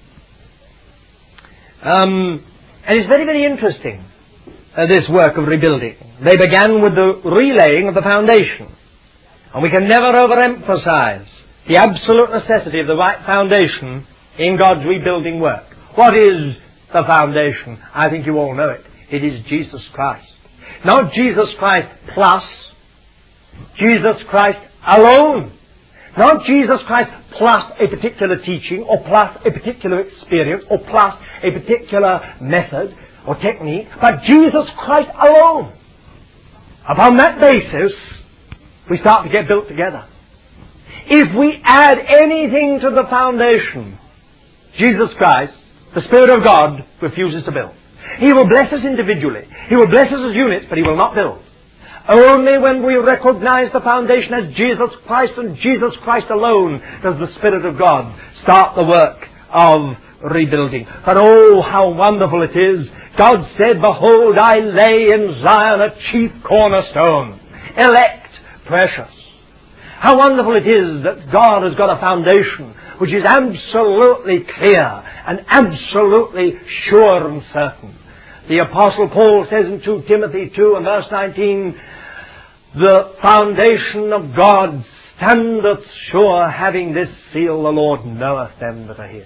And it's very, very interesting, this work of rebuilding. They began with the relaying of the foundation. And we can never overemphasize the absolute necessity of the right foundation in God's rebuilding work. What is the foundation? I think you all know it. It is Jesus Christ. Not Jesus Christ plus, Jesus Christ alone. Not Jesus Christ plus a particular teaching, or plus a particular experience, or plus a particular method or technique, but Jesus Christ alone. Upon that basis, we start to get built together. If we add anything to the foundation, Jesus Christ, the Spirit of God, refuses to build. He will bless us individually. He will bless us as units, but He will not build. Only when we recognize the foundation as Jesus Christ and Jesus Christ alone does the Spirit of God start the work of rebuilding. But oh, how wonderful it is. God said, behold, I lay in Zion a chief cornerstone, elect, precious. How wonderful it is that God has got a foundation which is absolutely clear and absolutely sure and certain. The Apostle Paul says in 2 Timothy 2 and verse 19, the foundation of God standeth sure, having this seal, the Lord knoweth them that are His.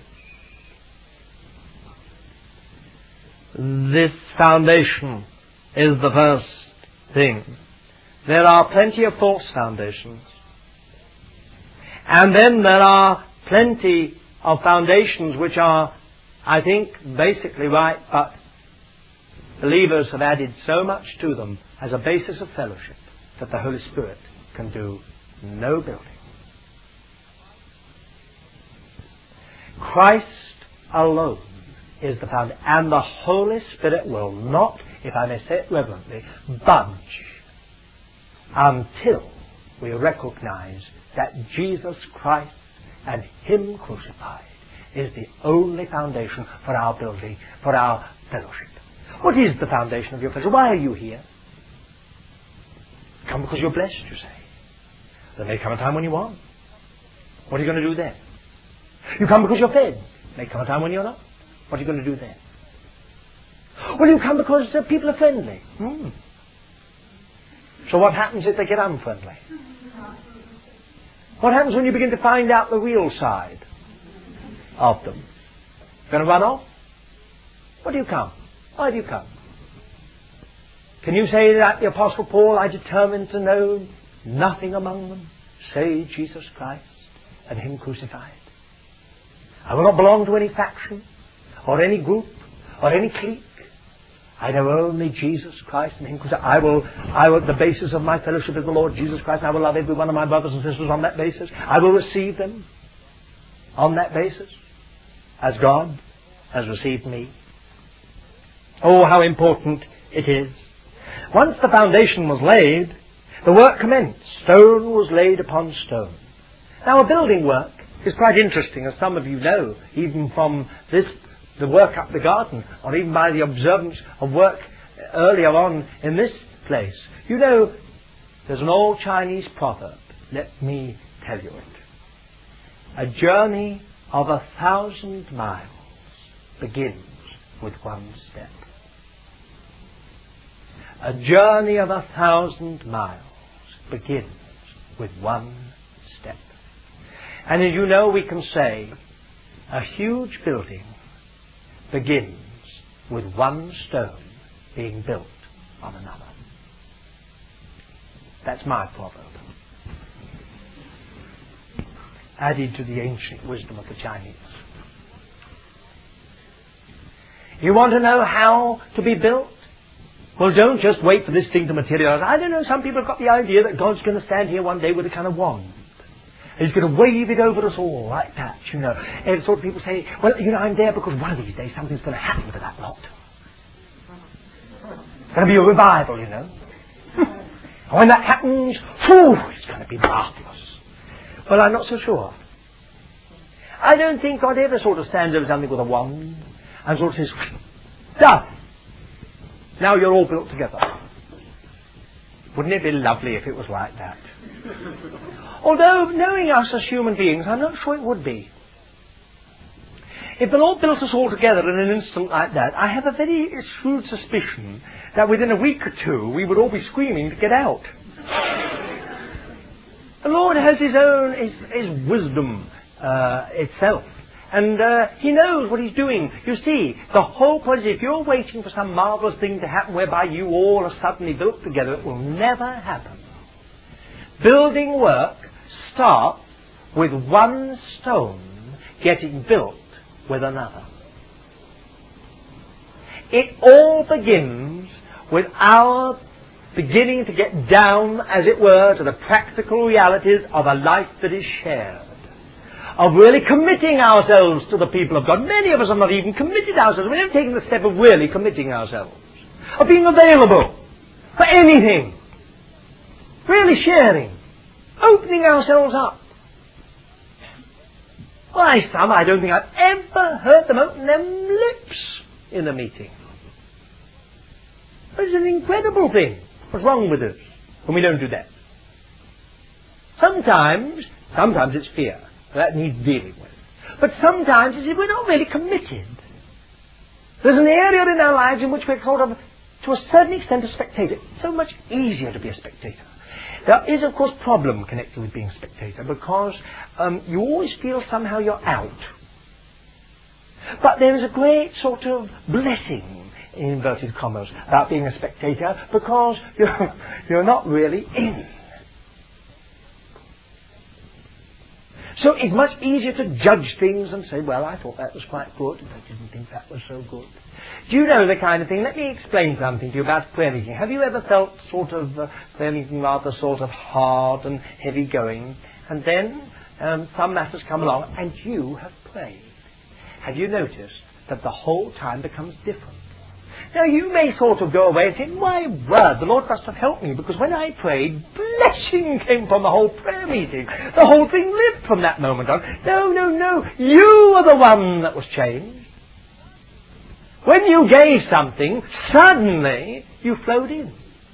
This foundation is the first thing. There are plenty of false foundations. And then there are plenty of foundations which are, I think, basically right, but believers have added so much to them as a basis of fellowship that the Holy Spirit can do no building. Christ alone is the foundation, and the Holy Spirit will not, if I may say it reverently, budge until we recognize that Jesus Christ and Him crucified is the only foundation for our building, for our fellowship. What is the foundation of your fellowship? Why are you here? Come because you're blessed, you say. There may come a time when you aren't. What are you going to do then? You come because you're fed. There may come a time when you're not. What are you going to do then? Well, you come because people are friendly. So what happens if they get unfriendly? What happens when you begin to find out the real side of them? Going to run off? What do you come? Why do you come? Can you say that the Apostle Paul, I determined to know nothing among them save Jesus Christ and Him crucified? I will not belong to any faction or any group or any clique. I know only Jesus Christ and Him crucified. I will, the basis of my fellowship is the Lord Jesus Christ. I will love every one of my brothers and sisters on that basis. I will receive them on that basis as God has received me. Oh, how important it is. Once the foundation was laid, the work commenced. Stone was laid upon stone. Now, a building work is quite interesting, as some of you know, even from the work up the garden, or even by the observance of work earlier on in this place. You know, there's an old Chinese proverb. Let me tell you it. A journey of 1,000 miles begins with one step. A journey of 1,000 miles begins with one step. And as you know, we can say a huge building begins with one stone being built on another. That's my proverb, added to the ancient wisdom of the Chinese. You want to know how to be built? Well, don't just wait for this thing to materialize. I don't know, some people have got the idea that God's going to stand here one day with a kind of wand. He's going to wave it over us all like that, you know. And sort of people say, well, you know, I'm there because one of these days something's going to happen to that lot. It's going to be a revival, you know. And when that happens, it's going to be marvelous. Well, I'm not so sure. I don't think God ever sort of stands over something with a wand and sort of says, done. Now you're all built together. Wouldn't it be lovely if it was like that? Although, knowing us as human beings, I'm not sure it would be. If the Lord built us all together in an instant like that, I have a very shrewd suspicion that within a week or two we would all be screaming to get out. The Lord has His own, His wisdom itself. And He knows what He's doing. You see, the whole point is if you're waiting for some marvellous thing to happen whereby you all are suddenly built together, it will never happen. Building work starts with one stone getting built with another. It all begins with our beginning to get down, as it were, to the practical realities of a life that is shared. Of really committing ourselves to the people of God. Many of us have not even committed ourselves. We've never taken the step of really committing ourselves. Of being available for anything. Really sharing. Opening ourselves up. Why, some, I don't think I've ever heard them open their lips in a meeting. It's an incredible thing. What's wrong with us when we don't do that? Sometimes it's fear. That needs dealing with. But sometimes it's we're not really committed. There's an area in our lives in which we're sort of, to a certain extent, a spectator. It's so much easier to be a spectator. There is, of course, problem connected with being a spectator because you always feel somehow you're out. But there is a great sort of blessing, in inverted commas, about being a spectator because you're not really in. So it's much easier to judge things and say, well, I thought that was quite good, and I didn't think that was so good. Do you know the kind of thing? Let me explain something to you about prayer meeting. Have you ever felt sort of prayer meeting rather sort of hard and heavy going, and then some matters come along and you have prayed? Have you noticed that the whole time becomes different? Now you may sort of go away and say, my word, the Lord must have helped me, because when I prayed, blessing came from the whole prayer meeting. The whole thing lived from that moment on. No. You were the one that was changed. When you gave something, suddenly you flowed in.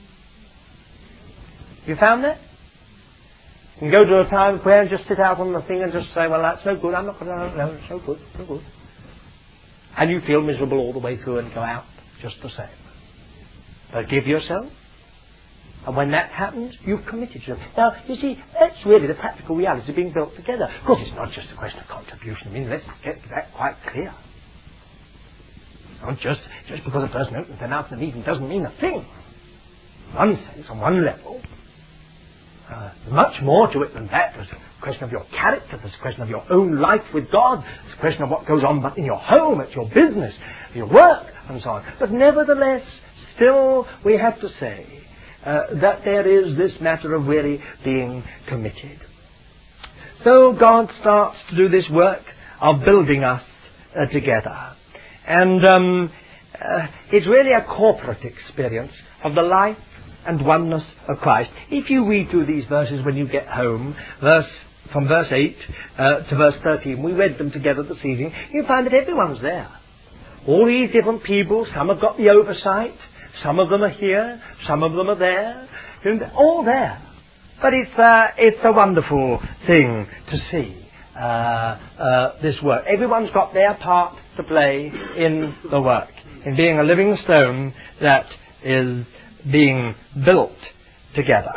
You found that? You can go to a time of prayer and just sit out on the thing and just say, well, that's no good, I'm not going to, no, it's no good. And you feel miserable all the way through and go out just the same. But give yourself, and when that happens, you've committed yourself. Now, you see, that's really the practical reality of being built together. Of course, it's not just a question of contribution. I mean, let's get that quite clear. Not just because a person opens their mouth in a meeting doesn't mean a thing. In one sense, on one level, there's much more to it than that. There's a question of your character, there's a question of your own life with God, there's a question of what goes on in your home, at your business, your work, and so on. But nevertheless, still we have to say that there is this matter of really being committed. So God starts to do this work of building us together. And it's really a corporate experience of the life and oneness of Christ. If you read through these verses when you get home, from verse 8 to verse 13, we read them together this evening, you find that everyone's there. All these different people, some have got the oversight, some of them are here, some of them are there, all there. But it's a wonderful thing to see this work. Everyone's got their part to play in the work, in being a living stone that is being built together.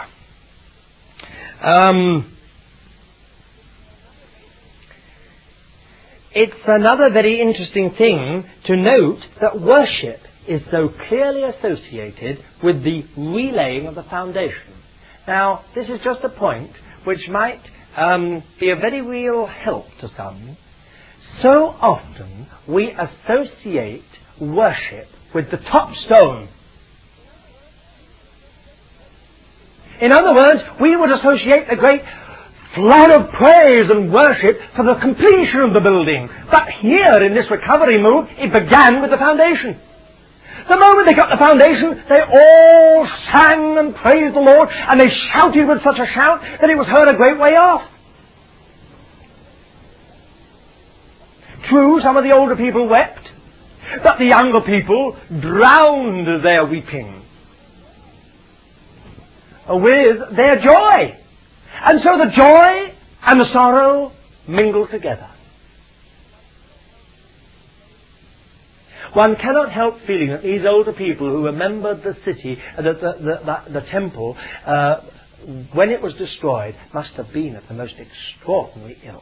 It's another very interesting thing to note that worship is so clearly associated with the relaying of the foundation. Now, this is just a point which might be a very real help to some. So often we associate worship with the top stone. In other words, we would associate a great flood of praise and worship for the completion of the building. But here in this recovery move, it began with the foundation. The moment they got the foundation, they all sang and praised the Lord, and they shouted with such a shout that it was heard a great way off. True, some of the older people wept, but the younger people drowned their weeping with their joy. And so the joy and the sorrow mingle together. One cannot help feeling that these older people who remembered the city, the temple, when it was destroyed, must have been of the most extraordinary ilk.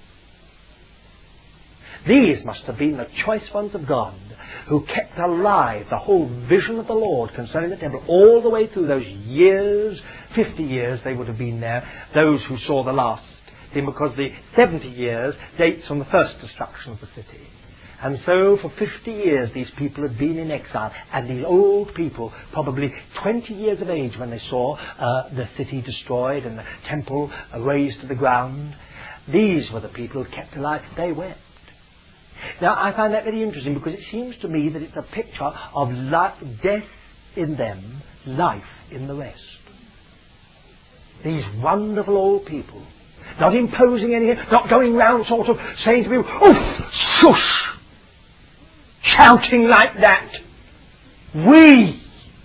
These must have been the choice ones of God, who kept alive the whole vision of the Lord concerning the temple all the way through those years, 50 years they would have been there, those who saw the last thing, because the 70 years dates from the first destruction of the city. And so for 50 years these people had been in exile, and these old people, probably 20 years of age when they saw the city destroyed and the temple razed to the ground, these were the people who kept alive. They wept. Now I find that very interesting, because it seems to me that it's a picture of death in them, life in the rest. These wonderful old people, not imposing anything, not going round sort of saying to people, "Oh, shush!" shouting like that. We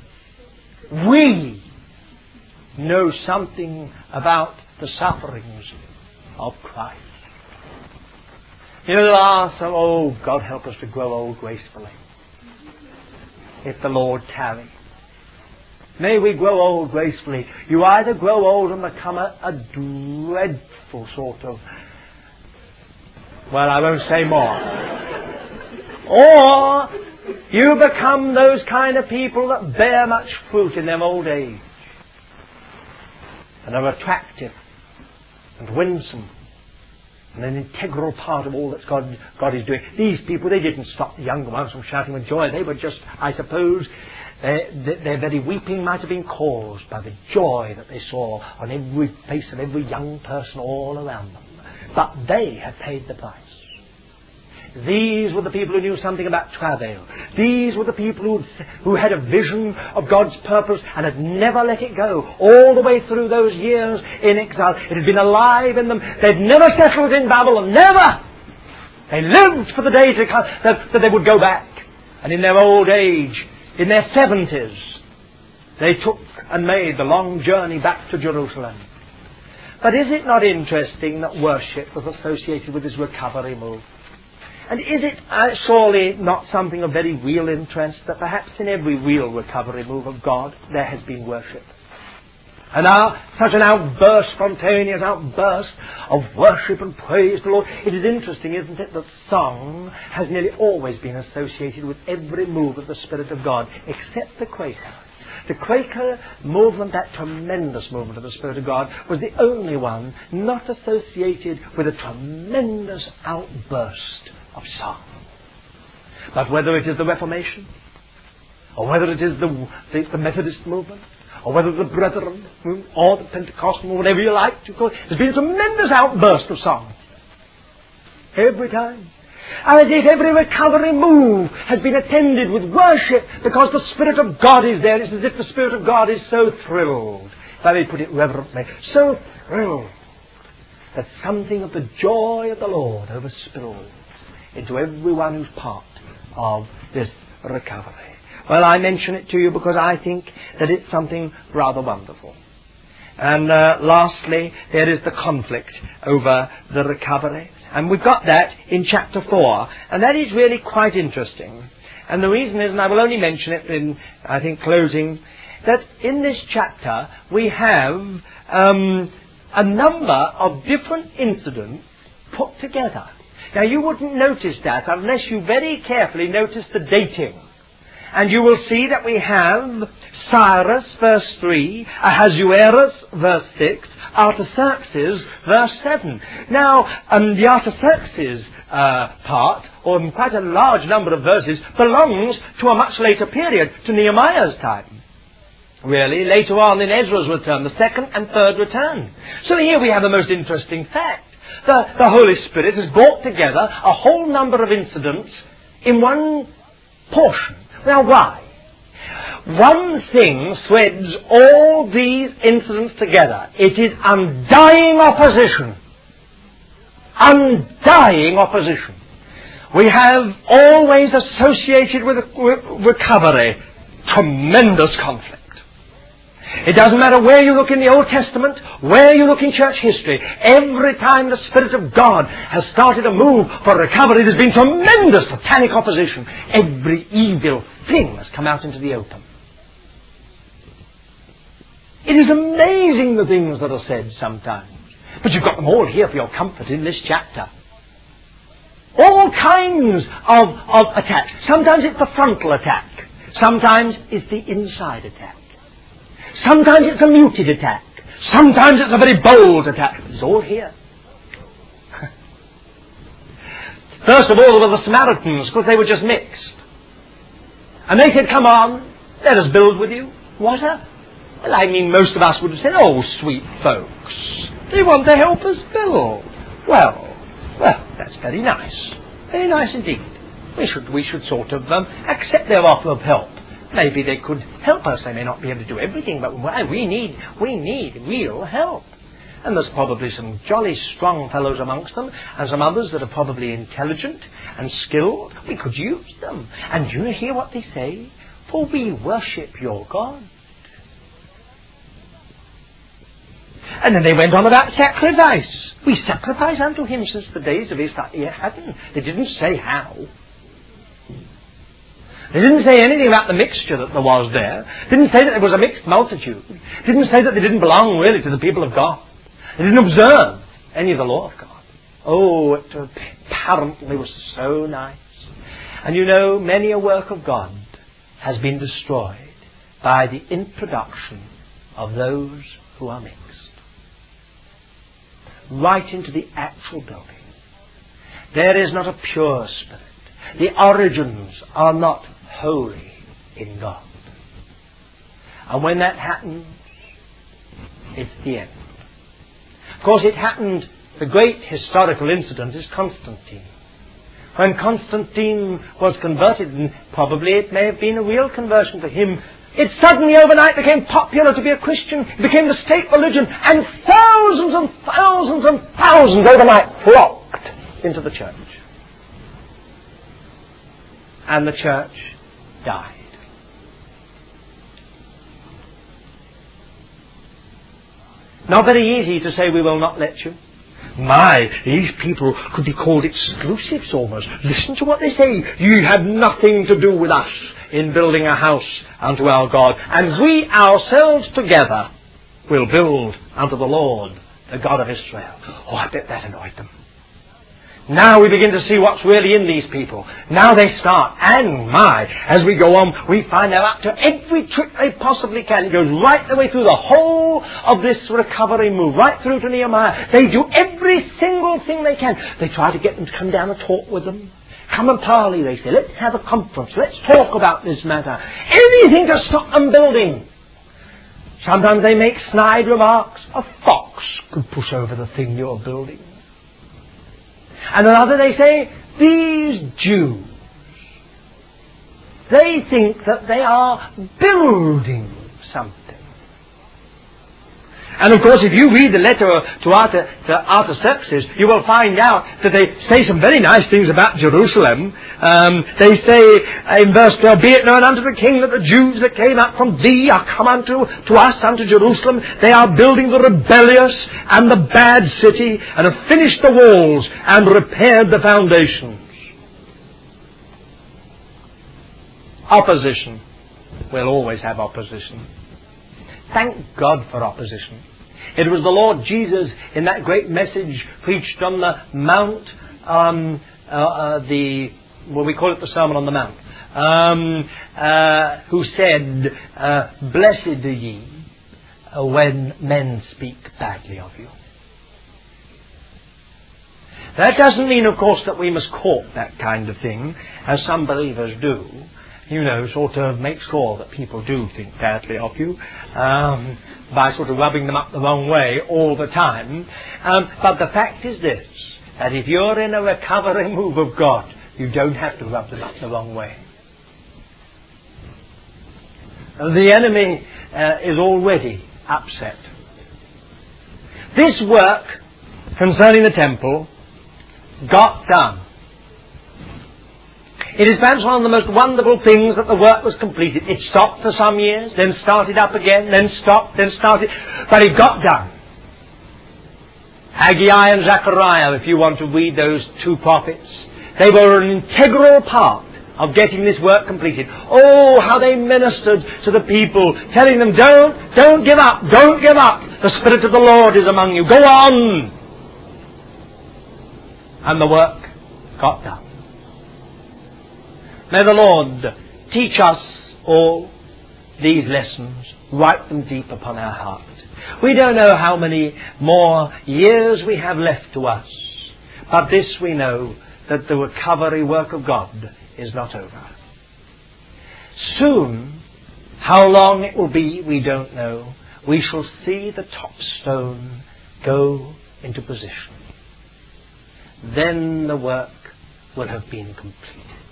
know something about the sufferings of Christ. You know, there are some, oh, God help us to grow old gracefully, if the Lord tarry. May we grow old gracefully. You either grow old and become a dreadful sort of, well, I won't say more. Or you become those kind of people that bear much fruit in their old age and are attractive and winsome and an integral part of all that God is doing. These people, they didn't stop the younger ones from shouting with joy. They were just, I suppose, their very weeping might have been caused by the joy that they saw on every face of every young person all around them. But they had paid the price. These were the people who knew something about travail. These were the people who had a vision of God's purpose and had never let it go. All the way through those years in exile, it had been alive in them. They'd never settled in Babylon. Never! They lived for the day to come, that they would go back. And in their old age, in their 70s, they took and made the long journey back to Jerusalem. But is it not interesting that worship was associated with this recovery move? And is it surely not something of very real interest that perhaps in every real recovery move of God there has been worship? And such an outburst, spontaneous outburst of worship and praise to the Lord. It is interesting, isn't it, that song has nearly always been associated with every move of the Spirit of God, except the Quaker. The Quaker movement, that tremendous movement of the Spirit of God, was the only one not associated with a tremendous outburst of song. But whether it is the Reformation, or whether it is the Methodist movement, or whether the Brethren, or the Pentecostal, or whatever you like to call it, there's been a tremendous outburst of song. Every time. And as if every recovery move has been attended with worship, because the Spirit of God is there. It's as if the Spirit of God is so thrilled, if I may put it reverently, so thrilled, that something of the joy of the Lord overspills into everyone who's part of this recovery. Well, I mention it to you because I think that it's something rather wonderful. And lastly, there is the conflict over the recovery. And we've got that in chapter 4. And that is really quite interesting. And the reason is, and I will only mention it in, I think, closing, that in this chapter we have a number of different incidents put together. Now, you wouldn't notice that unless you very carefully notice the dating. And you will see that we have Cyrus, verse 3, Ahasuerus, verse 6, Artaxerxes, verse 7. Now, the Artaxerxes part, or quite a large number of verses, belongs to a much later period, to Nehemiah's time. Really, later on in Ezra's return, the second and third return. So here we have a most interesting fact. The Holy Spirit has brought together a whole number of incidents in one portion. Now, why? One thing threads all these incidents together. It is undying opposition. Undying opposition. We have always associated with recovery tremendous conflict. It doesn't matter where you look in the Old Testament, where you look in church history. Every time the Spirit of God has started a move for recovery, there's been tremendous satanic opposition. Every evil thing has come out into the open. It is amazing the things that are said sometimes. But you've got them all here for your comfort in this chapter. All kinds of attacks. Sometimes it's the frontal attack. Sometimes it's the inside attack. Sometimes it's a muted attack. Sometimes it's a very bold attack. It's all here. First of all, there were the Samaritans, because they were just mixed. And they said, come on, let us build with you. What a... Well, I mean, most of us would have said, oh, sweet folks, they want to help us build. Well, that's very nice. Very nice indeed. We should sort of accept their offer of help. Maybe they could help us. They may not be able to do everything, but we need real help. And there's probably some jolly strong fellows amongst them, and some others that are probably intelligent and skilled. We could use them. And do you hear what they say? For we worship your God. And then they went on about sacrifice. We sacrifice unto him since the days of his Adam. They didn't say how. They didn't say anything about the mixture that there was there. Didn't say that there was a mixed multitude. Didn't say that they didn't belong really to the people of God. They didn't observe any of the law of God. Oh, it apparently was so nice. And you know, many a work of God has been destroyed by the introduction of those who are mixed. Right into the actual building. There is not a pure spirit. The origins are not holy in God. And when that happens, it's the end. Of course, it happened, the great historical incident is Constantine. When Constantine was converted, and probably it may have been a real conversion for him, it suddenly overnight became popular to be a Christian. It became the state religion, and thousands and thousands and thousands overnight flocked into the church. And the church died. Not very easy to say we will not let you. My, these people could be called exclusives almost. Listen to what they say. You have nothing to do with us in building a house unto our God, and we ourselves together will build unto the Lord, the God of Israel. Oh, I bet that annoyed them. Now we begin to see what's really in these people. Now they start, and as we go on, we find they're up to every trick they possibly can. It goes right the way through the whole of this recovery move, right through to Nehemiah. They do every single thing they can. They try to get them to come down and talk with them. Come and parley, they say. Let's have a conference. Let's talk about this matter. Anything to stop them building. Sometimes they make snide remarks. A fox could push over the thing you're building. And another, they say, these Jews, they think that they are building something. And of course, if you read the letter to Artaxerxes, you will find out that they say some very nice things about Jerusalem. They say in verse 12, be it known unto the king that the Jews that came up from thee are come unto us unto Jerusalem. They are building the rebellious and the bad city, and have finished the walls and repaired the foundations. Opposition. We'll always have opposition. Thank God for opposition. It was the Lord Jesus in that great message preached on the Mount, we call it the Sermon on the Mount, who said, blessed are ye when men speak badly of you. That doesn't mean, of course, that we must court that kind of thing, as some believers do. You know, sort of make sure that people do think badly of you by sort of rubbing them up the wrong way all the time. But the fact is this, that if you're in a recovery move of God, you don't have to rub them up the wrong way. The enemy is already upset. This work concerning the temple got done. It is perhaps one of the most wonderful things that the work was completed. It stopped for some years, then started up again, then stopped, then started, but it got done. Haggai and Zechariah, if you want to read those two prophets, they were an integral part of getting this work completed. Oh, how they ministered to the people, telling them, don't give up, don't give up. The Spirit of the Lord is among you. Go on. And the work got done. May the Lord teach us all these lessons, write them deep upon our heart. We don't know how many more years we have left to us, but this we know, that the recovery work of God is not over. Soon, how long it will be, we don't know, we shall see the top stone go into position. Then the work will have been completed.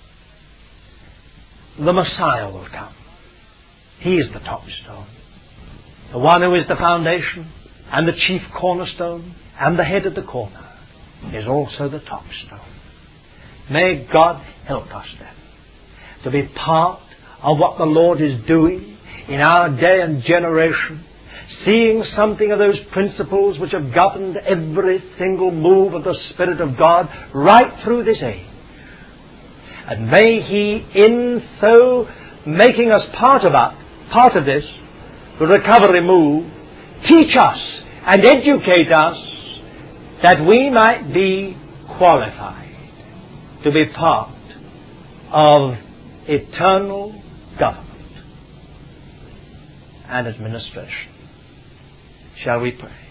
The Messiah will come. He is the top stone. The one who is the foundation and the chief cornerstone and the head of the corner is also the top stone. May God help us then to be part of what the Lord is doing in our day and generation, seeing something of those principles which have governed every single move of the Spirit of God right through this age. And may He, in so making us part of this, the recovery move, teach us and educate us that we might be qualified to be part of eternal government and administration. Shall we pray?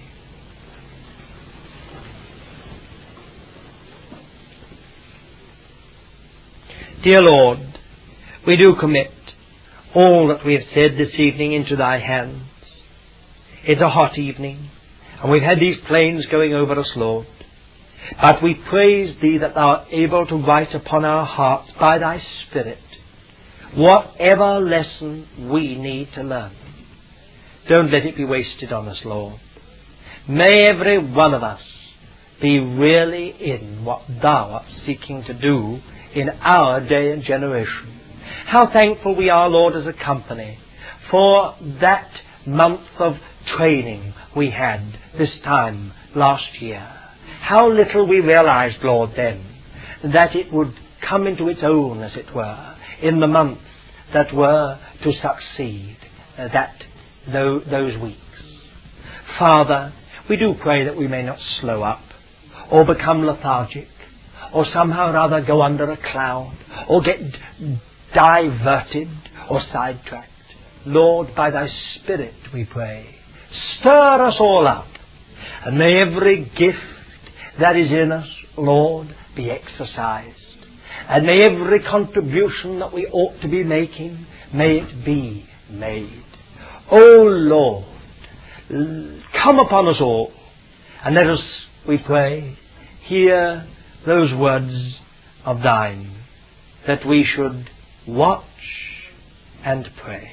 Dear Lord, we do commit all that we have said this evening into Thy hands. It's a hot evening, and we've had these planes going over us, Lord. But we praise Thee that Thou art able to write upon our hearts by Thy Spirit whatever lesson we need to learn. Don't let it be wasted on us, Lord. May every one of us be really in what Thou art seeking to do in our day and generation. How thankful we are, Lord, as a company for that month of training we had this time last year. How little we realized, Lord, then, that it would come into its own, as it were, in the months that were to succeed those weeks. Father, we do pray that we may not slow up or become lethargic or somehow or other go under a cloud or get diverted or sidetracked. Lord, by Thy Spirit, we pray, stir us all up, and may every gift that is in us, Lord, be exercised. And may every contribution that we ought to be making, may it be made. O Lord, come upon us all, and let us, we pray, hear those words of Thine, that we should watch and pray.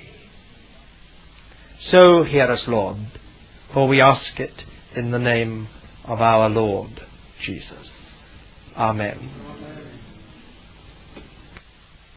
So hear us, Lord, for we ask it in the name of our Lord Jesus. Amen.